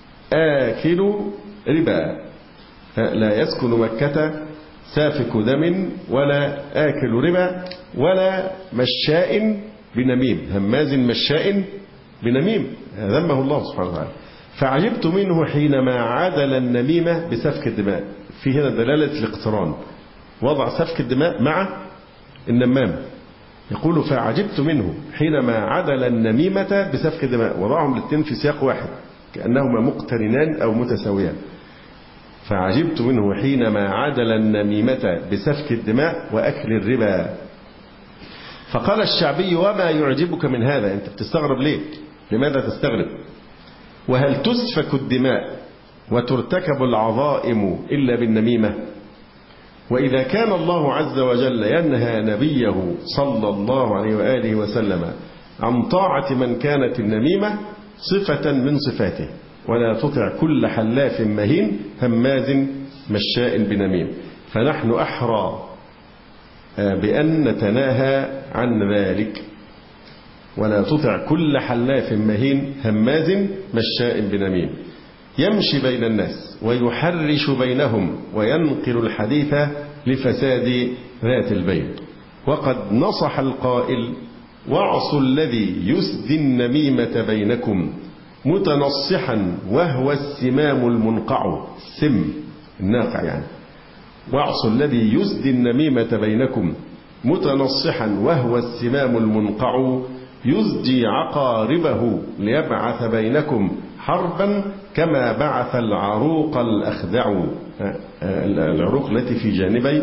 آكل ربا. لا يسكن مكة سافك دم ولا آكل ربا ولا مشاء بنميم، هماز مشاء بنميم، ذمه الله سبحانه وتعالى. فعجبت منه حينما عدل النميمة بسفك الدماء. في هنا دلالة الاقتران، وضع سفك الدماء مع النمام. يقول: فعجبت منه حينما عدل النميمة بسفك الدماء، وضعهم الاثنين في سياق واحد كأنهما مقترنان أو متساويان. فعجبت منه حينما عدل النميمة بسفك الدماء وأكل الربا. فقال الشعبي: وما يعجبك من هذا؟ أنت بتستغرب ليه؟ لماذا تستغرب؟ وهل تسفك الدماء وترتكب العظائم إلا بالنميمة؟ وإذا كان الله عز وجل ينهى نبيه صلى الله عليه وآله وسلم عن طاعة من كانت النميمة صفة من صفاته: ولا تطع كل حلاف مهين هماز مشاء بنميم. فنحن أحرى بأن نتناهى عن ذلك. ولا تطع كل حلاف مهين هماز مشاء بنميم، يمشي بين الناس ويحرش بينهم وينقل الحديث لفساد ذات البين. وقد نصح القائل: واعصوا الذي يسدي النميمة بينكم متنصحا وهو السمام المنقع. السم الناقع يعني. واعصوا الذي يسدي النميمة بينكم متنصحا وهو السمام المنقع، يزجي عقاربه ليبعث بينكم حربا كما بعث العروق الأخدع. العروق التي في جانبي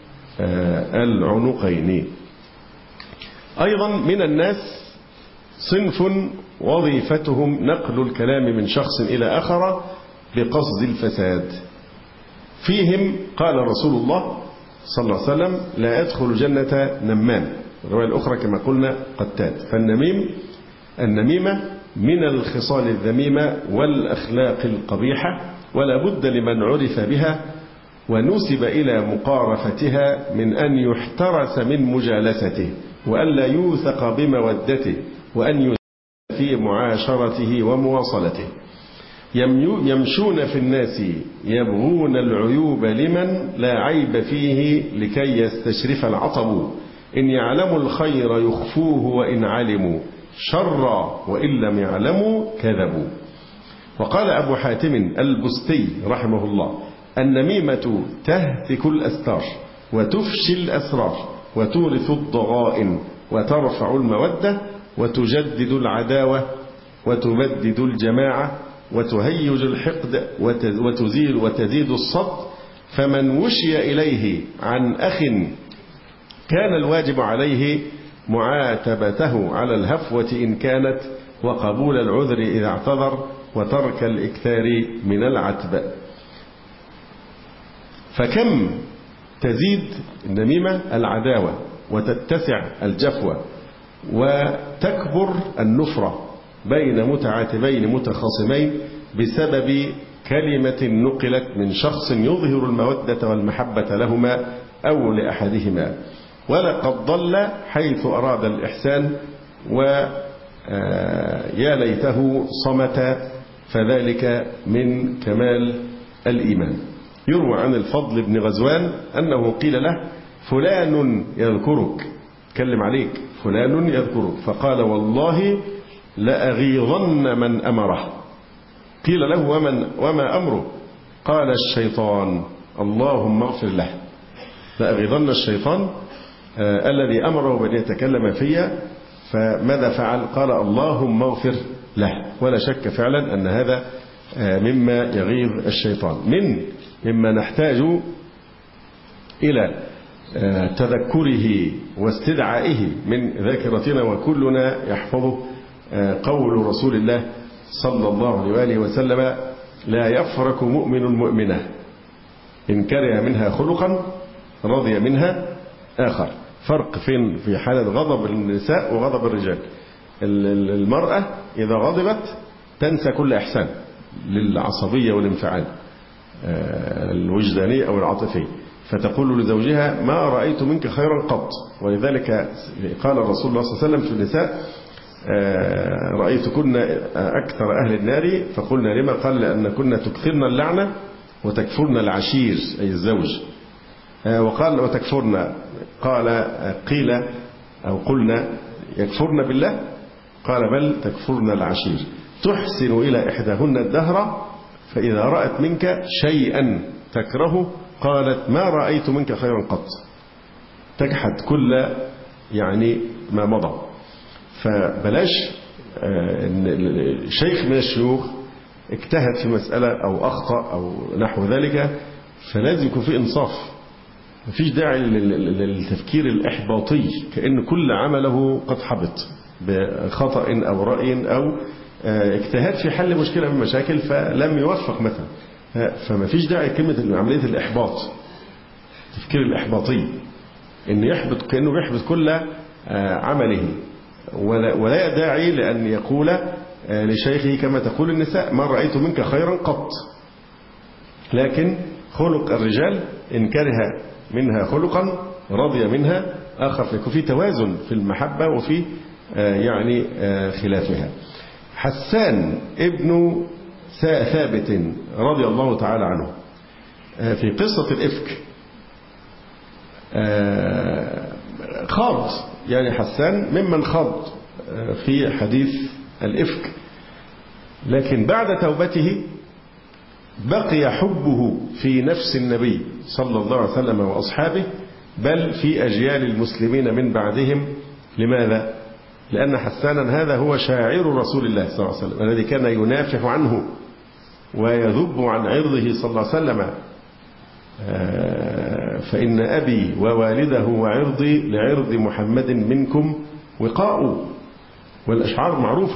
العنقين. أيضا من الناس صنف وظيفتهم نقل الكلام من شخص إلى آخر بقصد الفساد. فيهم قال رسول الله صلى الله عليه وسلم: لا يدخل الجنة نمام. الرواية الأخرى كما قلنا قتات. النميمة من الخصال الذميمة والأخلاق القبيحة، ولا بد لمن عرف بها ونسب إلى مقارفتها من أن يحترس من مجالسته، وأن لا يوثق بمودته، وأن يوثق في معاشرته ومواصلته. يمشون في الناس يبغون العيوب لمن لا عيب فيه لكي يستشرف العطب. إن يعلموا الخير يخفوه وإن علموا شرا وإن لم يعلموا كذبوا. وقال أبو حاتم البستي رحمه الله: النميمة تهتك الأستار وتفشي الأسرار وتورث الضغائن وترفع المودة وتجدد العداوة وتبدد الجماعة وتهيج الحقد وتزيد الصد. فمن وشي إليه عن أخ كان الواجب عليه معاتبته على الهفوة إن كانت، وقبول العذر إذا اعتذر، وترك الإكثار من العتب. فكم تزيد النميمة العداوة، وتتسع الجفوة، وتكبر النفرة بين متعاتبين متخاصمين بسبب كلمة نقلت من شخص يظهر المودة والمحبة لهما أو لأحدهما، ولقد ضل حيث أراد الإحسان، ويا ليته صمت، فذلك من كمال الإيمان. يروى عن الفضل بن غزوان أنه قيل له: فلان يذكرك، تكلم عليك، فلان يذكرك، فقال: والله لأغيظن من أمره. قيل له: وما أمره؟ قال: الشيطان، اللهم اغفر له. لأغيظن الشيطان الذي أمره بأن يتكلم فيا، فماذا فعل؟ قال: اللهم اغفر له. ولا شك فعلا أن هذا مما يغيظ الشيطان. مما نحتاج إلى تذكره واستدعائه من ذاكرتنا وكلنا يحفظه قول رسول الله صلى الله عليه وآله وسلم: لا يفرك مؤمن مؤمنة إن كره منها خلقا رضي منها آخر. فرق فين في حالة غضب النساء وغضب الرجال. المرأة إذا غضبت تنسى كل إحسان للعصبية والانفعال الوجداني أو العاطفي، فتقول لزوجها: ما رأيت منك خيرا قط. ولذلك قال الرسول الله صلى الله عليه وسلم في النساء: رأيتكن أكثر أهل النار، فقلنا: لما؟ قال: لأن كنا تكثرن اللعنة وتكفرن العشير، أي الزوج. وقال: وتكفرن، قال قيل أو قلنا يكفرن بالله؟ قال: بل تكفرن العشير. تحسن إلى إحداهن الدهر، فإذا رأت منك شيئا تكرهه قالت: ما رأيت منك خيرا قط. تجحد كل ما مضى. فبلاش شيخ من الشيوخ اجتهد في مسألة أو أخطأ أو نحو ذلك، فلازم يكون في إنصاف. مفيش داعي للتفكير الإحباطي كأن كل عمله قد حبط بخطأ أو رأي أو اجتهاد في حل مشكلة من مشاكل فلم يوفق مثلا. فما فيش داعي كلمة عملية الإحباط، التفكير الإحباطي، إن يحبط كأنه بيحبط كل عمله. ولا داعي لأن يقول لشيخه كما تقول النساء: ما رأيت منك خيرا قط. لكن خلق الرجال إن كره منها خلقا رضي منها آخر، فيكون في توازن في المحبة وفي خلافها. حسان ابن ثابت رضي الله تعالى عنه في قصة الإفك خاض، حسان ممن خاض في حديث الإفك، لكن بعد توبته بقي حبه في نفس النبي صلى الله عليه وسلم وأصحابه، بل في أجيال المسلمين من بعدهم. لماذا؟ لأن حسانا هذا هو شاعر رسول الله صلى الله عليه وسلم الذي كان ينافح عنه ويذب عن عرضه صلى الله عليه وسلم. فإن أبي ووالده وعرضي لعرض محمد منكم وقاء. والأشعار معروفة.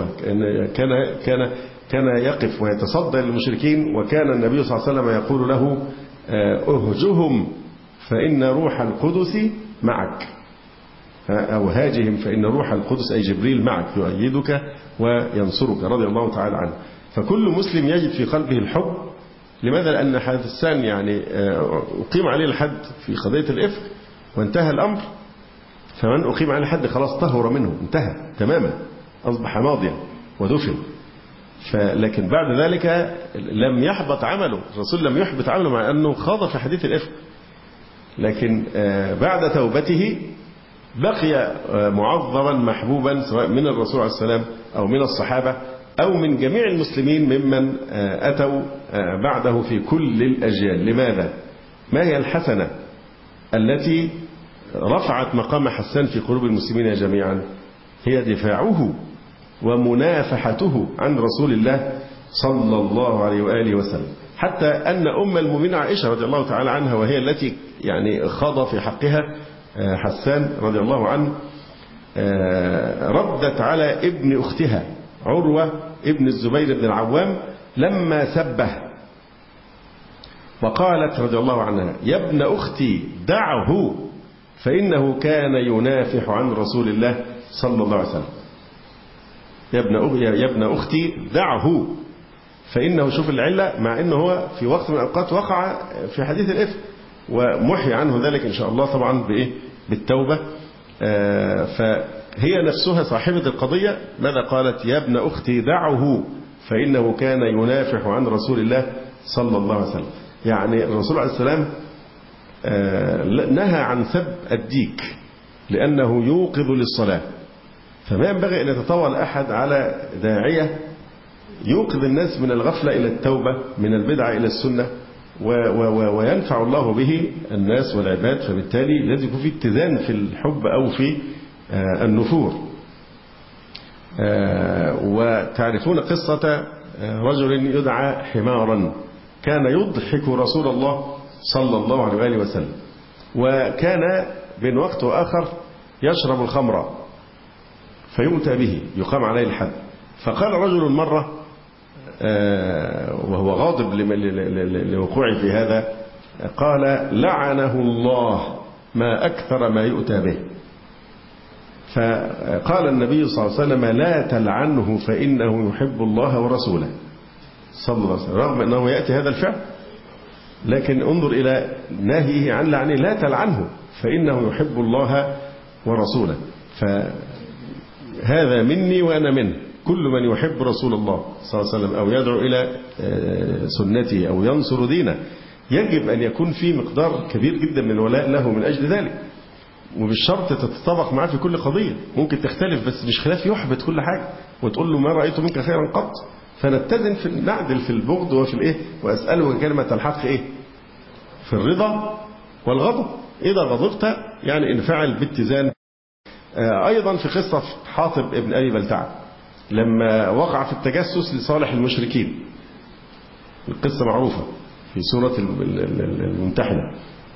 كان يقف ويتصدى للمشركين، وكان النبي صلى الله عليه وسلم يقول له: أهجهم فإن روح القدس معك، أو هاجهم فإن روح القدس أي جبريل معك يؤيدك وينصرك، رضي الله تعالى عنه. فكل مسلم يجد في قلبه الحب. لماذا؟ لأن حسان أقيم عليه الحد في قضية الإفك وانتهى الأمر، فمن أقيم عليه الحد خلاص طهر منه، انتهى تماما، أصبح ماضيا ودفن. لكن بعد ذلك لم يحبط عمله، الرسول لم يحبط عمله مع أنه خاض في حديث الإفك، لكن بعد توبته بقي معظما محبوبا، سواء من الرسول عليه السلام أو من الصحابة أو من جميع المسلمين ممن أتوا بعده في كل الأجيال. لماذا؟ ما هي الحسنة التي رفعت مقام حسان في قلوب المسلمين جميعا؟ هي دفاعه ومنافحته عن رسول الله صلى الله عليه وآله وسلم، حتى أن أم المؤمنين عائشة رضي الله تعالى عنها، وهي التي خاض في حقها حسان رضي الله عنه، ردت على ابن أختها عروة ابن الزبير بن العوام لما سبه، وقالت رضي الله عنها: يا ابن أختي دعه فإنه كان ينافح عن رسول الله صلى الله عليه وسلم. يا ابن أختي دعه، فإنه، شوف العلة، مع أنه هو في وقت من الأوقات وقع في حديث الإفك ومحي عنه ذلك إن شاء الله طبعا بالتوبة. فهي نفسها صاحبة القضية ماذا قالت؟ يا ابن أختي دعه فإنه كان ينافح عن رسول الله صلى الله عليه وسلم. يعني الرسول عليه السلام نهى عن سب الديك لأنه يوقظ للصلاة، فما ينبغي أن يتطاول أحد على داعية يوقظ الناس من الغفلة إلى التوبة، من البدعة إلى السنة، وينفع الله به الناس والعباد. فبالتالي لازم يكون في اتزان في الحب أو في النفور. وتعرفون قصة رجل يدعى حمارا كان يضحك رسول الله صلى الله عليه وآله وسلم، وكان بين وقت وآخر يشرب الخمر فيؤتى به يقام عليه الحد. فقال رجل مرة وهو غاضب لوقوعه في هذا، قال: لعنه الله ما أكثر ما يؤتى به. فقال النبي صلى الله عليه وسلم: لا تلعنه فإنه يحب الله ورسوله صلى الله عليه وسلم، رغم أنه يأتي هذا الفعل، لكن انظر إلى نهيه عن لعنه: لا تلعنه فإنه يحب الله ورسوله. فهذا مني وأنا منه، كل من يحب رسول الله صلى الله عليه وسلم أو يدعو إلى سنته أو ينصر دينه يجب أن يكون في مقدار كبير جدا من الولاء له من أجل ذلك، وبالشرط تتطابق معه في كل قضية. ممكن تختلف بس مش خلاف يحبط كل حاجة وتقول له: ما رأيت منك خيرا قط. فنتزن في نعدل في البغض وفي الإيه، وأسأله كلمة الحق إيه؟ في الرضا والغضب. إذا غضبت يعني انفعل باتزان. أيضا في قصة حاطب ابن أبي بلتعة لما وقع في التجسس لصالح المشركين، القصة معروفة في سورة الممتحنة.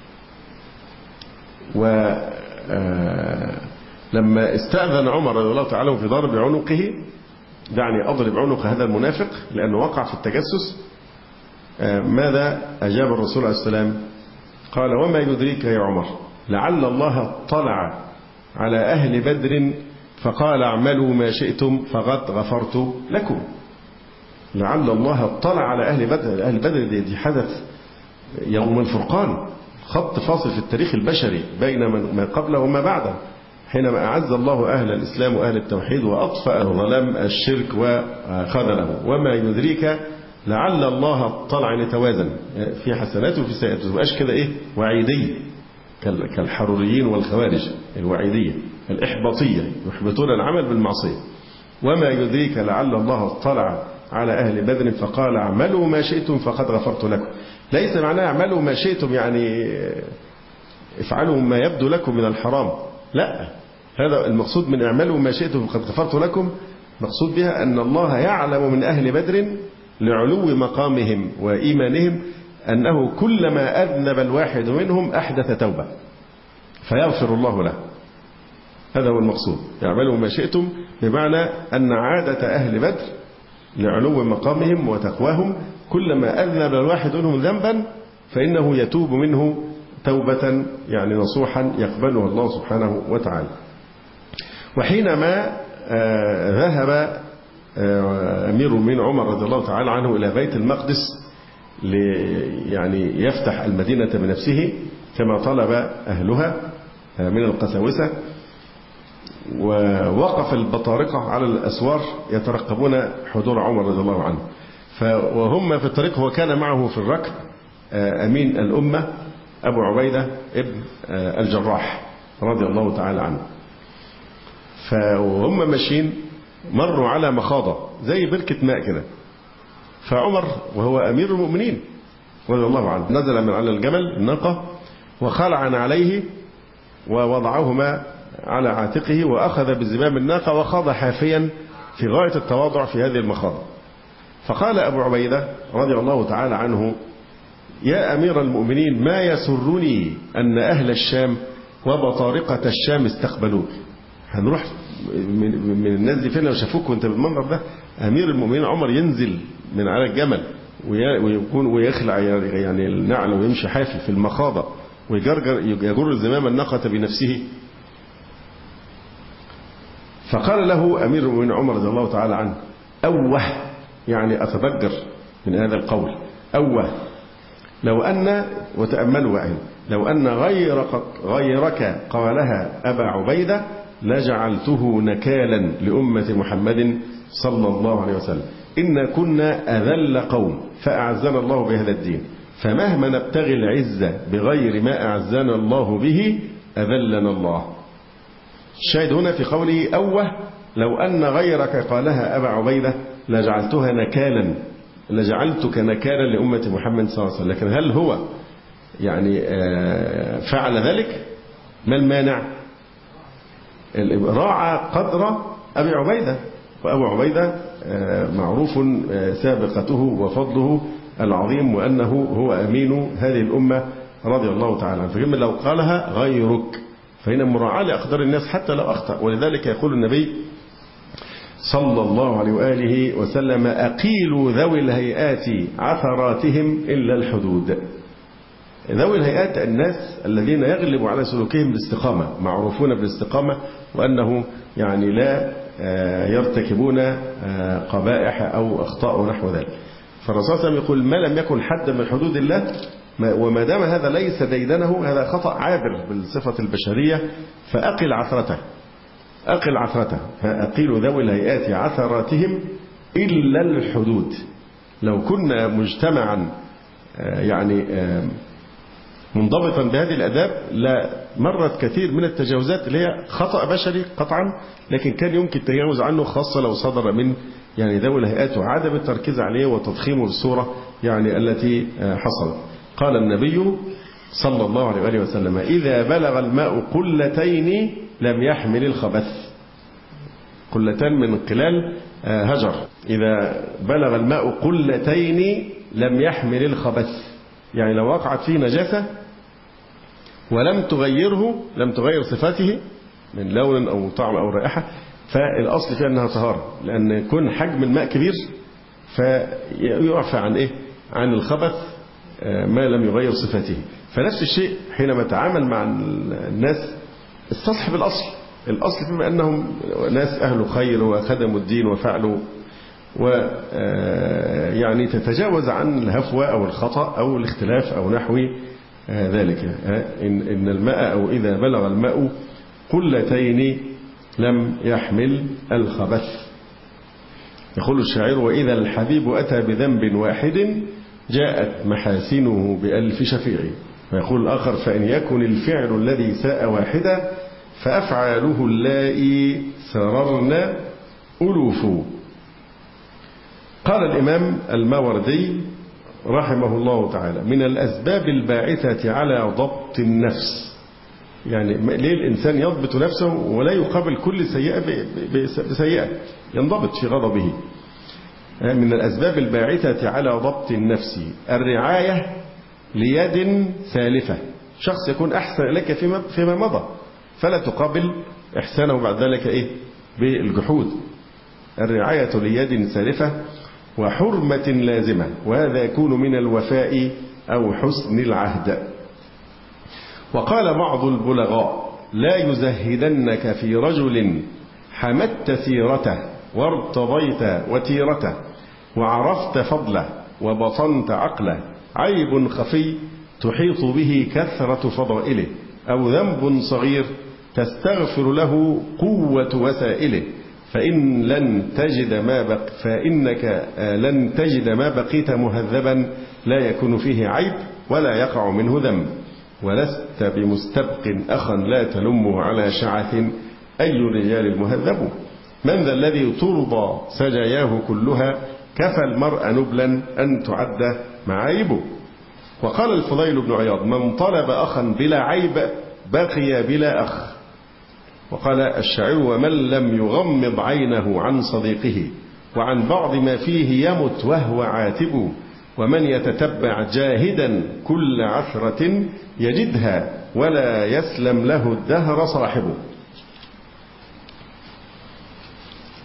ولما استأذن عمر رضي الله تعالى في ضرب عنقه: دعني أضرب عنق هذا المنافق لأنه وقع في التجسس، ماذا أجاب الرسول عليه السلام؟ قال: وما يدريك يا عمر لعل الله طلع على أهل بدر فقال اعملوا ما شئتم فقد غفرت لكم. لعل الله اطلع على أهل بدر. أهل بدر دي حدث يوم الفرقان، خط فاصل في التاريخ البشري بين ما قبله وما بعده، حينما أعز الله أهل الإسلام وأهل التوحيد وأطفأ ظلام الشرك وخذله. وما يدريك لعل الله اطلع يتوازن في حسناته وفي سيئاته، ما تبقاش كده إيه وعيدية كالحروريين والخوارج الوعيدية الإحباطية يحبطون العمل بالمعصية. وما يدريك لعل الله اطلع على أهل بدر فقال اعملوا ما شئتم فقد غفرت لكم. ليس معناه اعملوا ما شئتم يعني افعلوا ما يبدو لكم من الحرام، لا، هذا المقصود من اعملوا ما شئتم فقد غفرت لكم، مقصود بها أن الله يعلم من أهل بدر لعلو مقامهم وإيمانهم أنه كلما أذنب الواحد منهم أحدث توبة فيغفر الله له. هذا هو المقصود، يعملوا ما شئتم، بمعنى أن عادة أهل بدر لعلو مقامهم وتقواهم كلما أذنب الواحد منهم ذنبا فإنه يتوب منه توبة يعني نصوحا يقبلها الله سبحانه وتعالى. وحينما ذهب أمير المؤمنين عمر رضي الله تعالى عنه إلى بيت المقدس يعني يفتح المدينة بنفسه كما طلب أهلها من القساوسة، ووقف البطارقة على الأسوار يترقبون حضور عمر رضي الله عنه. وهم في الطريق هو كان معه في الركب أمين الأمة أبو عبيدة ابن الجراح رضي الله تعالى عنه. فهم ماشيين مروا على مخاضة زي بركة ماء كده، فعمر وهو أمير المؤمنين رضي الله عنه نزل من على الجمل الناقة وخلع عليه ووضعهما على عاتقه وأخذ بزمام الناقة وخاض حافيا في غاية التواضع في هذه المخاضة. فقال أبو عبيدة رضي الله تعالى عنه: يا أمير المؤمنين ما يسرني أن أهل الشام وبطارقة الشام استقبلوك. هنروح من الناس دي فين لو شافوك وانت بالمنظر ده؟ أمير المؤمنين عمر ينزل من على الجمل ويكون ويخلع يعني النعل ويمشي حافي في المخاضة يجر زمام الناقة بنفسه. فقال له أمير المؤمنين عمر رضي الله تعالى عنه: أوه، يعني أتضجر من هذا القول، أوه لو أن، وتأملوا وعين، لو أن غيرك قالها أبا عبيدة لجعلته نكالا لأمة محمد صلى الله عليه وسلم. إن كنا أذل قوم فأعزنا الله بهذا الدين، فمهما نبتغي العزة بغير ما أعزنا الله به أذلنا الله. الشاهد هنا في قوله أوه لو أن غيرك قالها أبا عبيدة لجعلتك نكالا لأمة محمد صلى الله عليه وسلم. لكن هل هو يعني فعل ذلك؟ ما المانع؟ راعى قدر أبي عبيدة، وأبو عبيدة معروف سابقته وفضله العظيم، وأنه هو أمين هذه الأمة رضي الله تعالى عنه. فكلمة لو قالها غيرك فهنا مراعاة لأقدار الناس حتى لو أخطأ. ولذلك يقول النبي صلى الله عليه وآله وسلم: أقيلوا ذوي الهيئات عثراتهم إلا الحدود. ذوي الهيئات الناس الذين يغلب على سلوكهم بالاستقامة، معروفون بالاستقامة، وأنه يعني لا يرتكبون قبائح أو أخطاء نحو ذلك. فالرسول صلى الله عليه وسلم يقول: ما لم يكن حدا من حدود الله، وما دام هذا ليس ديدنه، هذا خطأ عابر بالصفة البشرية، فأقل عثرته، أقل عثرته. فأقيلوا ذوي الهيئات عثراتهم إلا الحدود. لو كنا مجتمعا يعني منضبطا بهذه الأداب لا مرت كثير من التجاوزات اللي هي خطأ بشري قطعا، لكن كان يمكن التجاوز عنه، خاصة لو صدر من يعني ذوي الهيئات وعدم التركيز عليه وتضخيمه بالصورة يعني التي حصلت. قال النبي صلى الله عليه وآله وسلم: إذا بلغ الماء قلتين لم يحمل الخبث. قلتان من قلال هجر. إذا بلغ الماء قلتين لم يحمل الخبث، يعني لو وقعت فيه نجاسة ولم تغير صفاته من لون أو طعم أو رائحة، فالأصل فيها أنها طهارة، لأن يكون حجم الماء كبير فيعفى عن إيه؟ عن الخبث ما لم يغير صفاته. فنفس الشيء حينما تعامل مع الناس استصحب الأصل فيما أنهم ناس أهل خير وخدموا الدين وفعلوا، ويعني تتجاوز عن الهفوة أو الخطأ أو الاختلاف أو نحو ذلك. إن الماء أو إذا بلغ الماء قلتين لم يحمل الخبث. يقول الشاعر: وإذا الحبيب أتى بذنب واحد جاءت محاسنه بألف شفيع. ويقول الآخر: فإن يكن الفعل الذي ساء واحدا فأفعاله اللائي سررن ألوف. قال الإمام الماوردي رحمه الله تعالى: من الأسباب الباعثة على ضبط النفس، يعني ليه الإنسان يضبط نفسه ولا يقابل كل سيئة بسيئة، ينضبط في غضبه. من الأسباب الباعثة على ضبط النفس الرعاية ليد سالفة. شخص يكون أحسن لك فيما مضى فلا تقابل إحسانه بعد ذلك بالجحود. الرعاية ليد سالفة وحرمة لازمة، وهذا يكون من الوفاء أو حسن العهد. وقال بعض البلغاء: لا يزهدنك في رجل حمدت سيرته وارتضيت وتيرته وعرفت فضله وبطنت عقله عيب خفي تحيط به كثرة فضائله، أو ذنب صغير تستغفر له قوة وسائله، فإنك لن تجد ما بقيت مهذبا لا يكون فيه عيب ولا يقع منه ذنب، ولست بمستبق أخا لا تلمه على شعث أي الرجال المهذب، من ذا الذي ترضى سجاياه كلها كفى المرء نبلا أن تعد معايبه. وقال الفضيل بن عياض: من طلب أخا بلا عيب بقي بلا أخ. وقال الشاعر: ومن لم يغمض عينه عن صديقه وعن بعض ما فيه يمت وهو عاتب، ومن يتتبع جاهدا كل عثرة يجدها ولا يسلم له الدهر صاحبه.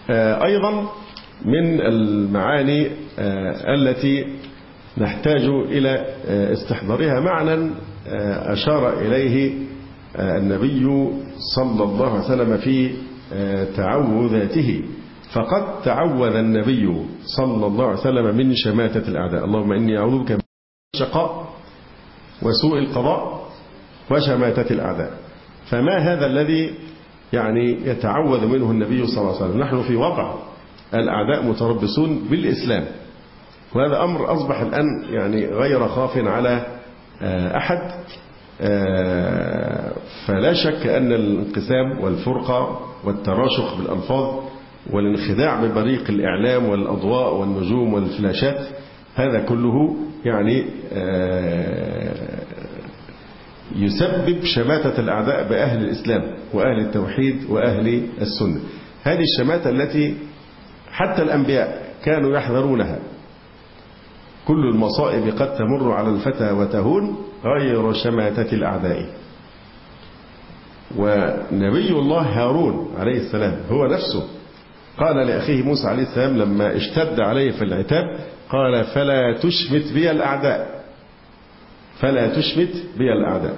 أيضا من المعاني التي نحتاج إلى استحضارها معنى أشار إليه النبي صلى الله عليه وسلم في تعوذاته. فقد تعوذ النبي صلى الله عليه وسلم من شماتة الأعداء. اللهم إني أعوذ بك من الشقاء وسوء القضاء وشماتة الأعداء. فما هذا الذي يعني يتعوذ منه النبي صلى الله عليه وسلم؟ نحن في وضع الأعداء متربصون بالإسلام، وهذا أمر أصبح الآن يعني غير خاف على أحد. فلا شك أن الانقسام والفرقة والتراشق بالألفاظ والانخداع ببريق الإعلام والأضواء والنجوم والفلاشات هذا كله يعني يسبب شماتة الأعداء بأهل الإسلام وأهل التوحيد وأهل السنة. هذه الشماتة التي حتى الأنبياء كانوا يحذرونها. كل المصائب قد تمر على الفتى وتهون غير شماتة الأعداء. ونبي الله هارون عليه السلام هو نفسه قال لأخيه موسى عليه السلام لما اشتد عليه في العتاب قال فلا تشمت بي الأعداء، فلا تشمت بي الأعداء.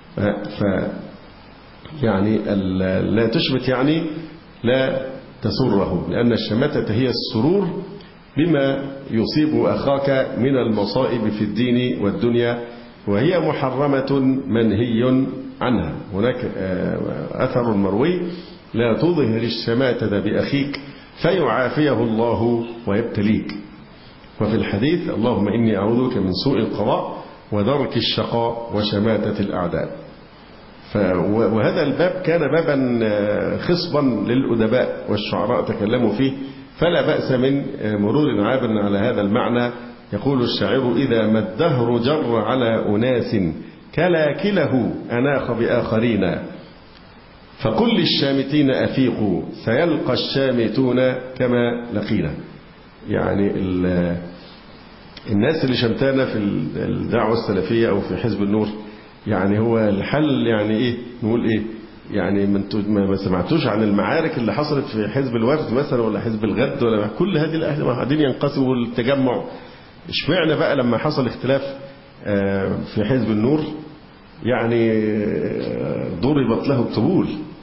يعني لا تشمت يعني لا تسره، لأن الشماتة هي السرور بما يصيب أخاك من المصائب في الدين والدنيا، وهي محرمة منهي عنها. هناك أثر مروي لا تظهر الشماتة بأخيك فيعافيه الله ويبتليك. وفي الحديث اللهم إني أعوذ بك من سوء القضاء ودرك الشقاء وشماتة الأعداء. وهذا الباب كان بابا خصبا للأدباء والشعراء تكلموا فيه، فلا بأس من مرور عابر على هذا المعنى. يقول الشاعر إذا ما الدهر جر على أناس كلاكله أناخ بآخرين فكل الشامتين أفيقوا سيلقى الشامتون كما لقينا. يعني الناس اللي شمتانا في الدعوة السلفية أو في حزب النور يعني هو الحل يعني إيه نقول إيه يعني ما سمعتوش عن المعارك اللي حصلت في حزب الوفد مثلا ولا حزب الغد ولا كل هذه الأهل قاعدين ينقسموا التجمع. اشمعنى بقى لما حصل اختلاف في حزب النور يعني ضربت له الطبول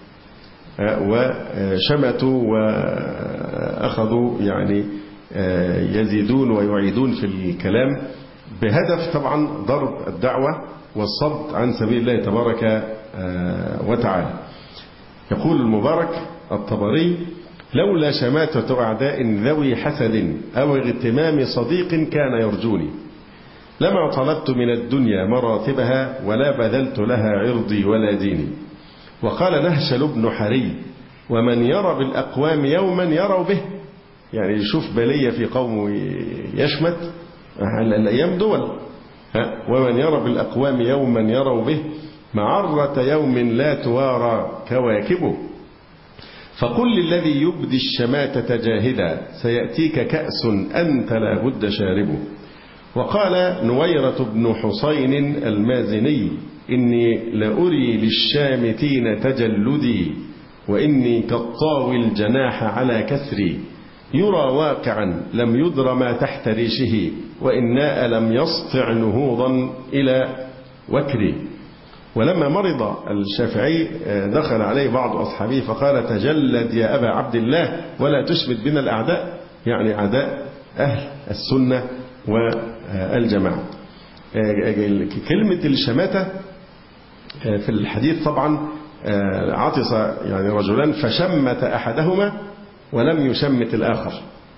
وشمتوا وأخذوا يعني يزيدون ويعيدون في الكلام بهدف طبعا ضرب الدعوة والصد عن سبيل الله تبارك وتعالى. يقول المبارك الطبري لولا شماتة أعداء ذوي حسد أو اغتمام صديق كان يرجوني لما طلبت من الدنيا مراتبها ولا بذلت لها عرضي ولا ديني. وقال نهشل بن حري ومن يرى بالأقوام يوما يروا به، يعني يشوف بلية في قوم يشمت الأيام دول، ومن يرى بالأقوام يوما يروا به معرة يوم لا توارى كواكبه. فقل للذي يبدي الشماتة جاهدا سيأتيك كأس أنت لا بد شاربه. وقال نويرة بن حسين المازني إني لأري للشامتين تجلدي وإني كالطاوي الجناح على كسري يرى واقعا لم يدر ما تحت ريشه وإناء لم يسطع نهوضا إلى وكري. ولما مرض الشافعي دخل عليه بعض أصحابه فقال تجلد يا أبا عبد الله ولا تشمت بنا الأعداء، يعني أعداء أهل السنة والجماعة. كلمة الشماتة في الحديث طبعا عطس يعني رجلان فشمت أحدهما ولم يشمت الآخر.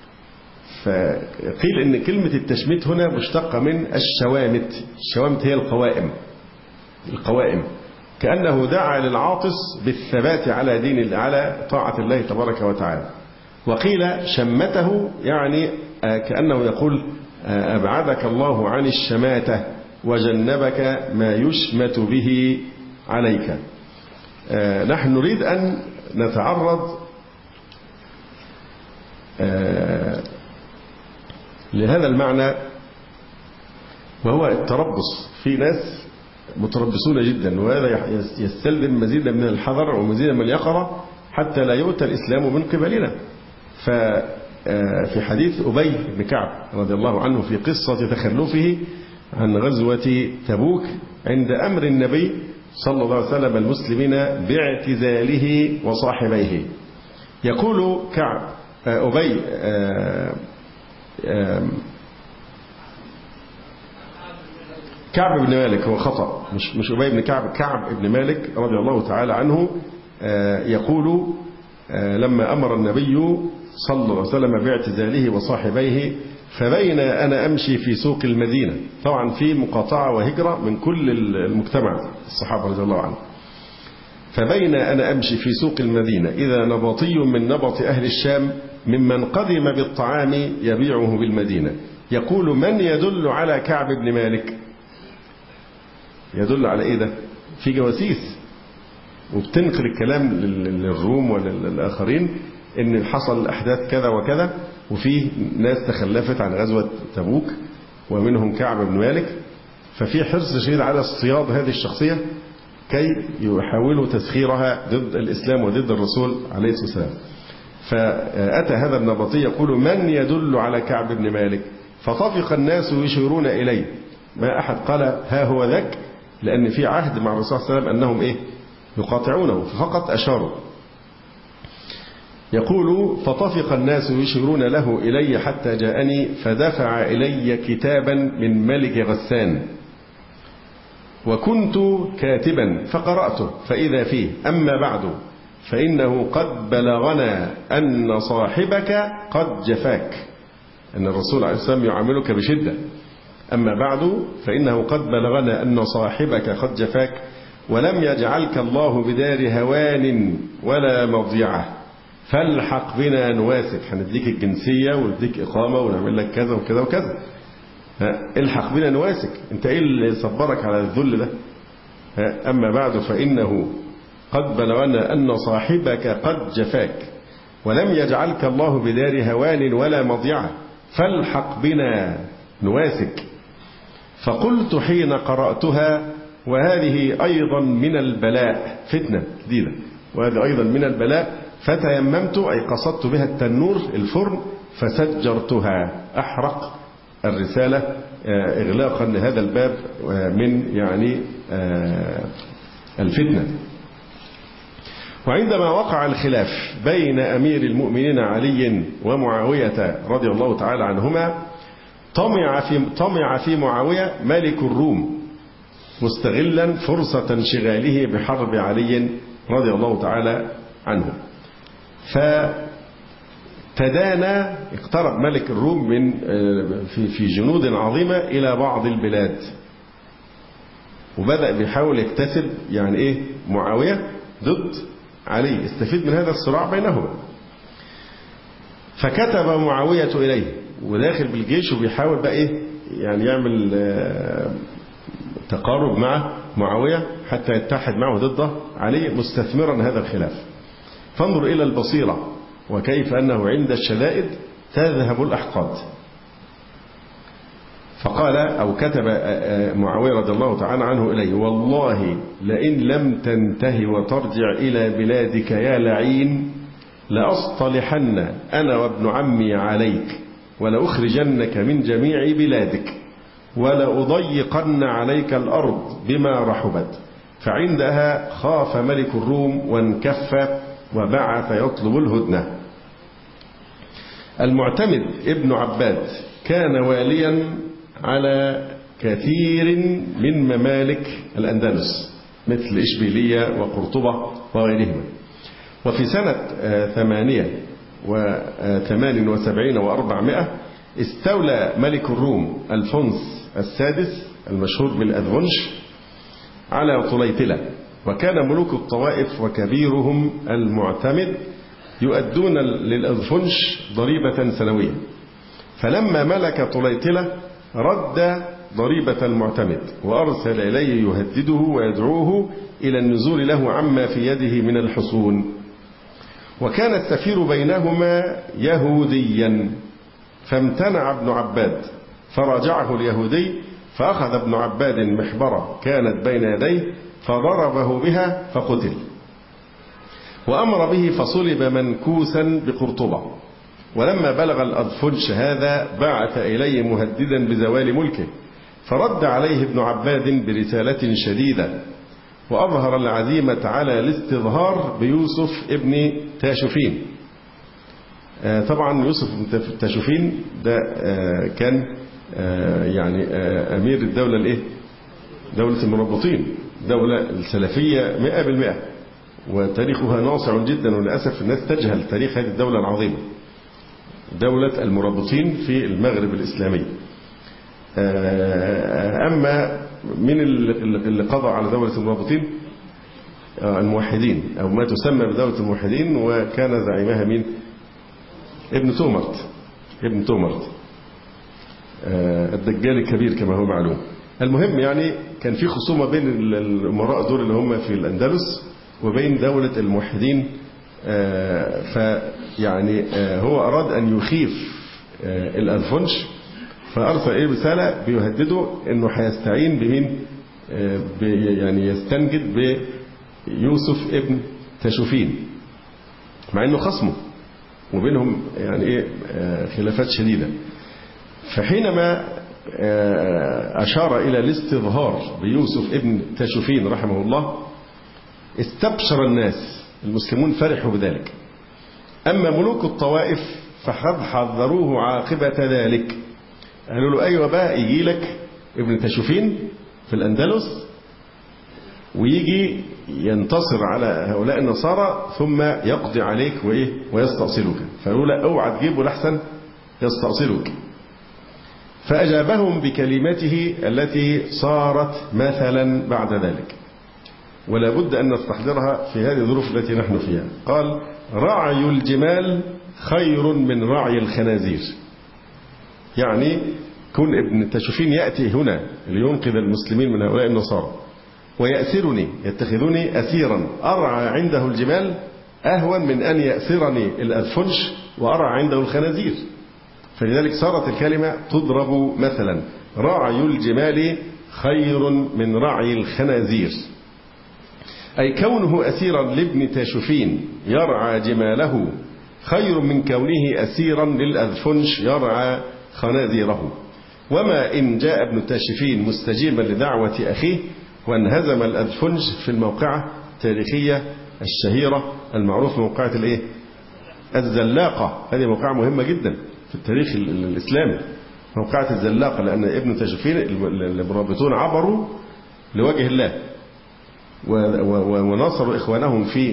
فقيل إن كلمة التشميت هنا مشتقة من الشوامت. الشوامت هي القوائم كأنه دعا للعاطس بالثبات على دين على طاعة الله تبارك وتعالى. وقيل شمته يعني كأنه يقول أبعدك الله عن الشماتة وجنبك ما يشمت به عليك. نحن نريد أن نتعرض لهذا المعنى وهو التربص. في ناس متربصون جدا وهذا يستلزم مزيدا من الحذر ومزيدا من اليقظة حتى لا يؤتى الإسلام من قبلنا. ففي حديث أبي بن كعب رضي الله عنه في قصة تخلفه عن غزوة تبوك عند أمر النبي صلى الله عليه وسلم المسلمين باعتزاله وصاحبيه، يقول كعب أبي كعب بن مالك، هو خطأ، مش أبي بن كعب، كعب بن مالك رضي الله تعالى عنه يقول لما أمر النبي صلى الله عليه وسلم باعتزاله وصاحبيه فبين أنا أمشي في سوق المدينة، طبعا في مقاطعة وهجرة من كل المجتمع الصحابة رضي الله عنه، فبين أنا أمشي في سوق المدينة إذا نبطي من نبط أهل الشام ممن قدم بالطعام يبيعه بالمدينة يقول من يدل على كعب بن مالك؟ يدل على إيه ده؟ في جواسيس وبتنقل الكلام للروم وللآخرين إن حصل أحداث كذا وكذا، وفي ناس تخلفت عن غزوة تبوك ومنهم كعب بن مالك، ففي حرص شديد على اصطياد هذه الشخصية كي يحاولوا تسخيرها ضد الإسلام وضد الرسول عليه الصلاة والسلام. فأتى هذا النبطي يقول من يدل على كعب بن مالك؟ فطفق الناس يشيرون إليه، ما أحد قال ها هو ذاك، لأن في عهد مع الرسول صلى الله عليه وسلم أنهم يقاطعونه، فقط أشاروا. يقول فطفق الناس يشيرون له إلي حتى جاءني فدفع إلي كتابا من ملك غسان وكنت كاتبا فقرأته فإذا فيه أما بعد فإنه قد بلغنا أن صاحبك قد جفاك، أن الرسول عليه السلام يعاملك بشدة. أما بعد فإنه قد بلغنا أن صاحبك قد جفاك ولم يجعلك الله بدار هوان ولا مضيعة فالحق بنا نواسك، هنديك الجنسية ونديك إقامة ونعمل لك كذا وكذا وكذا، الحق بنا نواسك، انت ايه اللي صبرك على الذل ده؟ أما بعد فإنه قد بلغنا أن صاحبك قد جفاك ولم يجعلك الله بدار هوان ولا مضيعة فالحق بنا نواسك. فقلت حين قرأتها وهذه أيضا من البلاء، فتنة جديدة وهذه أيضا من البلاء، فتيممت أي قصدت بها التنور الفرن فسجرتها، أحرق الرسالة إغلاقا لهذا الباب من الفتنة. وعندما وقع الخلاف بين أمير المؤمنين علي ومعاوية رضي الله تعالى عنهما طمع في معاوية ملك الروم مستغلا فرصة انشغاله بحرب علي رضي الله تعالى عنه، فتدانى اقترب ملك الروم من في جنود عظيمة إلى بعض البلاد، وبدأ بيحاول يكتسب معاوية ضد علي، استفيد من هذا الصراع بينهما. فكتب معاوية إليه وداخل بالجيش وبيحاول بقى يعمل تقارب مع معاوية حتى يتحد معه ضده علي مستثمرا هذا الخلاف. فانظر إلى البصيرة وكيف أنه عند الشدائد تذهب الأحقاد. فقال أو كتب معاوية رضي الله تعالى عنه إليه والله لئن لم تنتهي وترجع إلى بلادك يا لعين لأصطلحن أنا وابن عمي عليك ولأخرجنك من جميع بلادك ولأضيقن عليك الأرض بما رحبت. فعندها خاف ملك الروم وانكف وبعث يطلب الهدنة. المعتمد ابن عباد كان واليا على كثير من ممالك الأندلس مثل إشبيلية وقرطبة وغيرهما. وفي سنة 78 و400 استولى ملك الروم الفونس السادس المشهور بالأذفنش على طليطلة، وكان ملوك الطوائف وكبيرهم المعتمد يؤدون للأذفنش ضريبة سنوية. فلما ملك طليطلة رد ضريبة المعتمد وأرسل إليه يهدده ويدعوه إلى النزول له عما في يده من الحصون. وكان السفير بينهما يهوديا فامتنع ابن عباد فرجعه اليهودي، فأخذ ابن عباد محبرة كانت بين يديه فضربه بها فقتل، وأمر به فصلب منكوسا بقرطبة. ولما بلغ الأضفنش هذا بعث إليه مهددا بزوال ملكه، فرد عليه ابن عباد برسالة شديدة، وأظهر العزيمة على الاستظهار بيوسف ابن تاشفين. طبعا يوسف ابن تاشفين ده كان يعني أمير الدولة الإيه؟ دولة المربطين، دولة السلفية 100%، وتاريخها ناصع جدا، وللأسف الناس تجهل تاريخ هذه الدولة العظيمة، دولة المربطين في المغرب الإسلامي. أما من اللي قضى على دولة المربطين؟ الموحدين، أو ما تسمى بدولة الموحدين، وكان زعيمها مين؟ ابن تومرت الدجال الكبير كما هو معلوم. المهم يعني كان في خصومة بين الأمراء دول اللي هم في الأندلس وبين دولة الموحدين، فيعني هو أراد أن يخيف الألفونش، فأرسل إليه رسالة بيهدده إنه هيستعين بمين؟ يعني يستنجد بيوسف ابن تاشفين، مع إنه خصمه وبينهم يعني إيه خلافات شديدة. فحينما أشار إلى الاستظهار بيوسف ابن تاشفين رحمه الله، استبشر الناس المسلمون، فرحوا بذلك. أما ملوك الطوائف فقد حذروه عاقبة ذلك، قالوا له أيوة بقى يجي لك ابن تاشفين في الأندلس ويجي ينتصر على هؤلاء النصارى ثم يقضي عليك ويستأصلك، فقالوا له اوعى تجيبه لحسن يستأصلك. فأجابهم بكلمته التي صارت مثلا بعد ذلك، ولا بد أن نستحضرها في هذه الظروف التي نحن فيها. قال: رعي الجمال خير من رعي الخنازير. يعني كن ابن تاشفين يأتي هنا لينقذ المسلمين من هؤلاء النصارى ويأسرني، يتخذوني أسيرا أرعى عنده الجمال أهون من أن يأسرني الألفنش وأرعى عنده الخنازير. فلذلك صارت الكلمة تضرب مثلا: رعي الجمال خير من رعي الخنازير، أي كونه أسيرا لابن تاشفين يرعى جماله خير من كونه أسيرا للألفنش يرعى خنازيره. وما إن جاء ابن تاشفين مستجيبا لدعوة أخيه وانهزم الألفنش في الموقعة التاريخية الشهيرة المعروفة، موقعة الإيه؟ الزلاقة. هذه موقعة مهمة جدا في التاريخ الإسلامي، موقعة الزلاقة، لأن ابن تاشفين المرابطون عبروا لوجه الله وناصروا إخوانهم في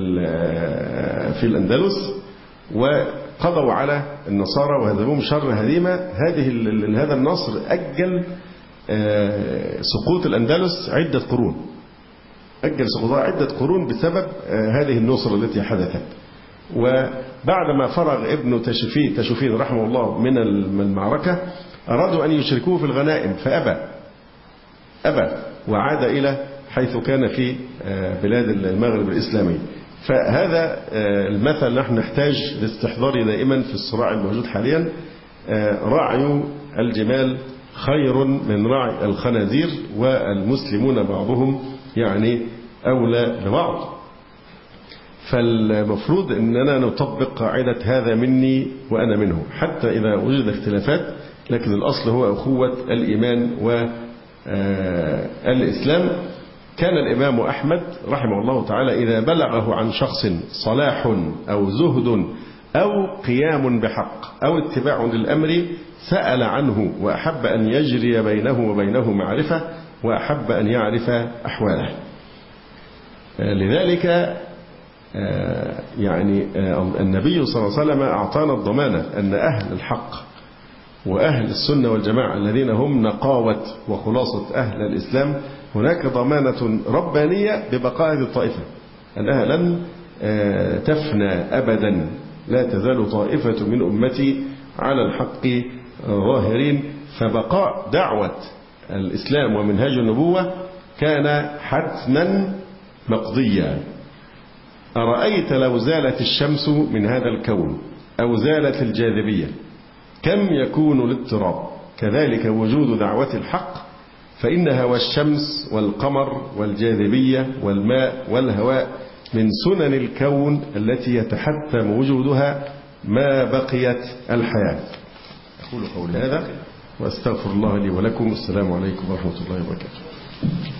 الأندلس وقضوا على النصارى وهزموهم شر هزيمة. هذا النصر أجل سقوط الأندلس عدة قرون، أجل سقوطها عدة قرون بسبب هذه النصرة التي حدثت. وبعدما فرغ ابن تاشفين رحمه الله من المعركة أرادوا أن يشركوه في الغنائم فأبى وعاد إلى حيث كان في بلاد المغرب الإسلامي. فهذا المثل نحن نحتاج لاستحضاره دائما في الصراع الموجود حاليا: رعي الجمال خير من رعي الخنازير، والمسلمون بعضهم يعني أولى ببعض. فالمفروض أننا نطبق قاعدة هذا مني وأنا منه، حتى إذا وجد اختلافات، لكن الأصل هو أخوة الإيمان والإسلام. كان الإمام أحمد رحمه الله تعالى إذا بلغه عن شخص صلاح أو زهد أو قيام بحق أو اتباع للأمر سأل عنه، وأحب أن يجري بينه وبينه معرفة، وأحب أن يعرف أحواله. لذلك يعني النبي صلى الله عليه وسلم أعطانا الضمانة أن أهل الحق وأهل السنة والجماعة الذين هم نقاوة وخلاصة أهل الإسلام هناك ضمانة ربانية ببقاء هذه الطائفة، أنها لن تفنى أبدا، لا تزال طائفة من أمتي على الحق ظاهرين. فبقاء دعوة الإسلام ومنهاج النبوة كان حتما مقضيا. أرأيت لو زالت الشمس من هذا الكون أو زالت الجاذبية كم يكون الاضطراب؟ كذلك وجود دعوة الحق، فإن هوى الشمس والقمر والجاذبية والماء والهواء من سنن الكون التي يتحتم وجودها ما بقيت الحياة. أقول قولي هذا وأستغفر الله لي ولكم. السلام عليكم ورحمة الله وبركاته.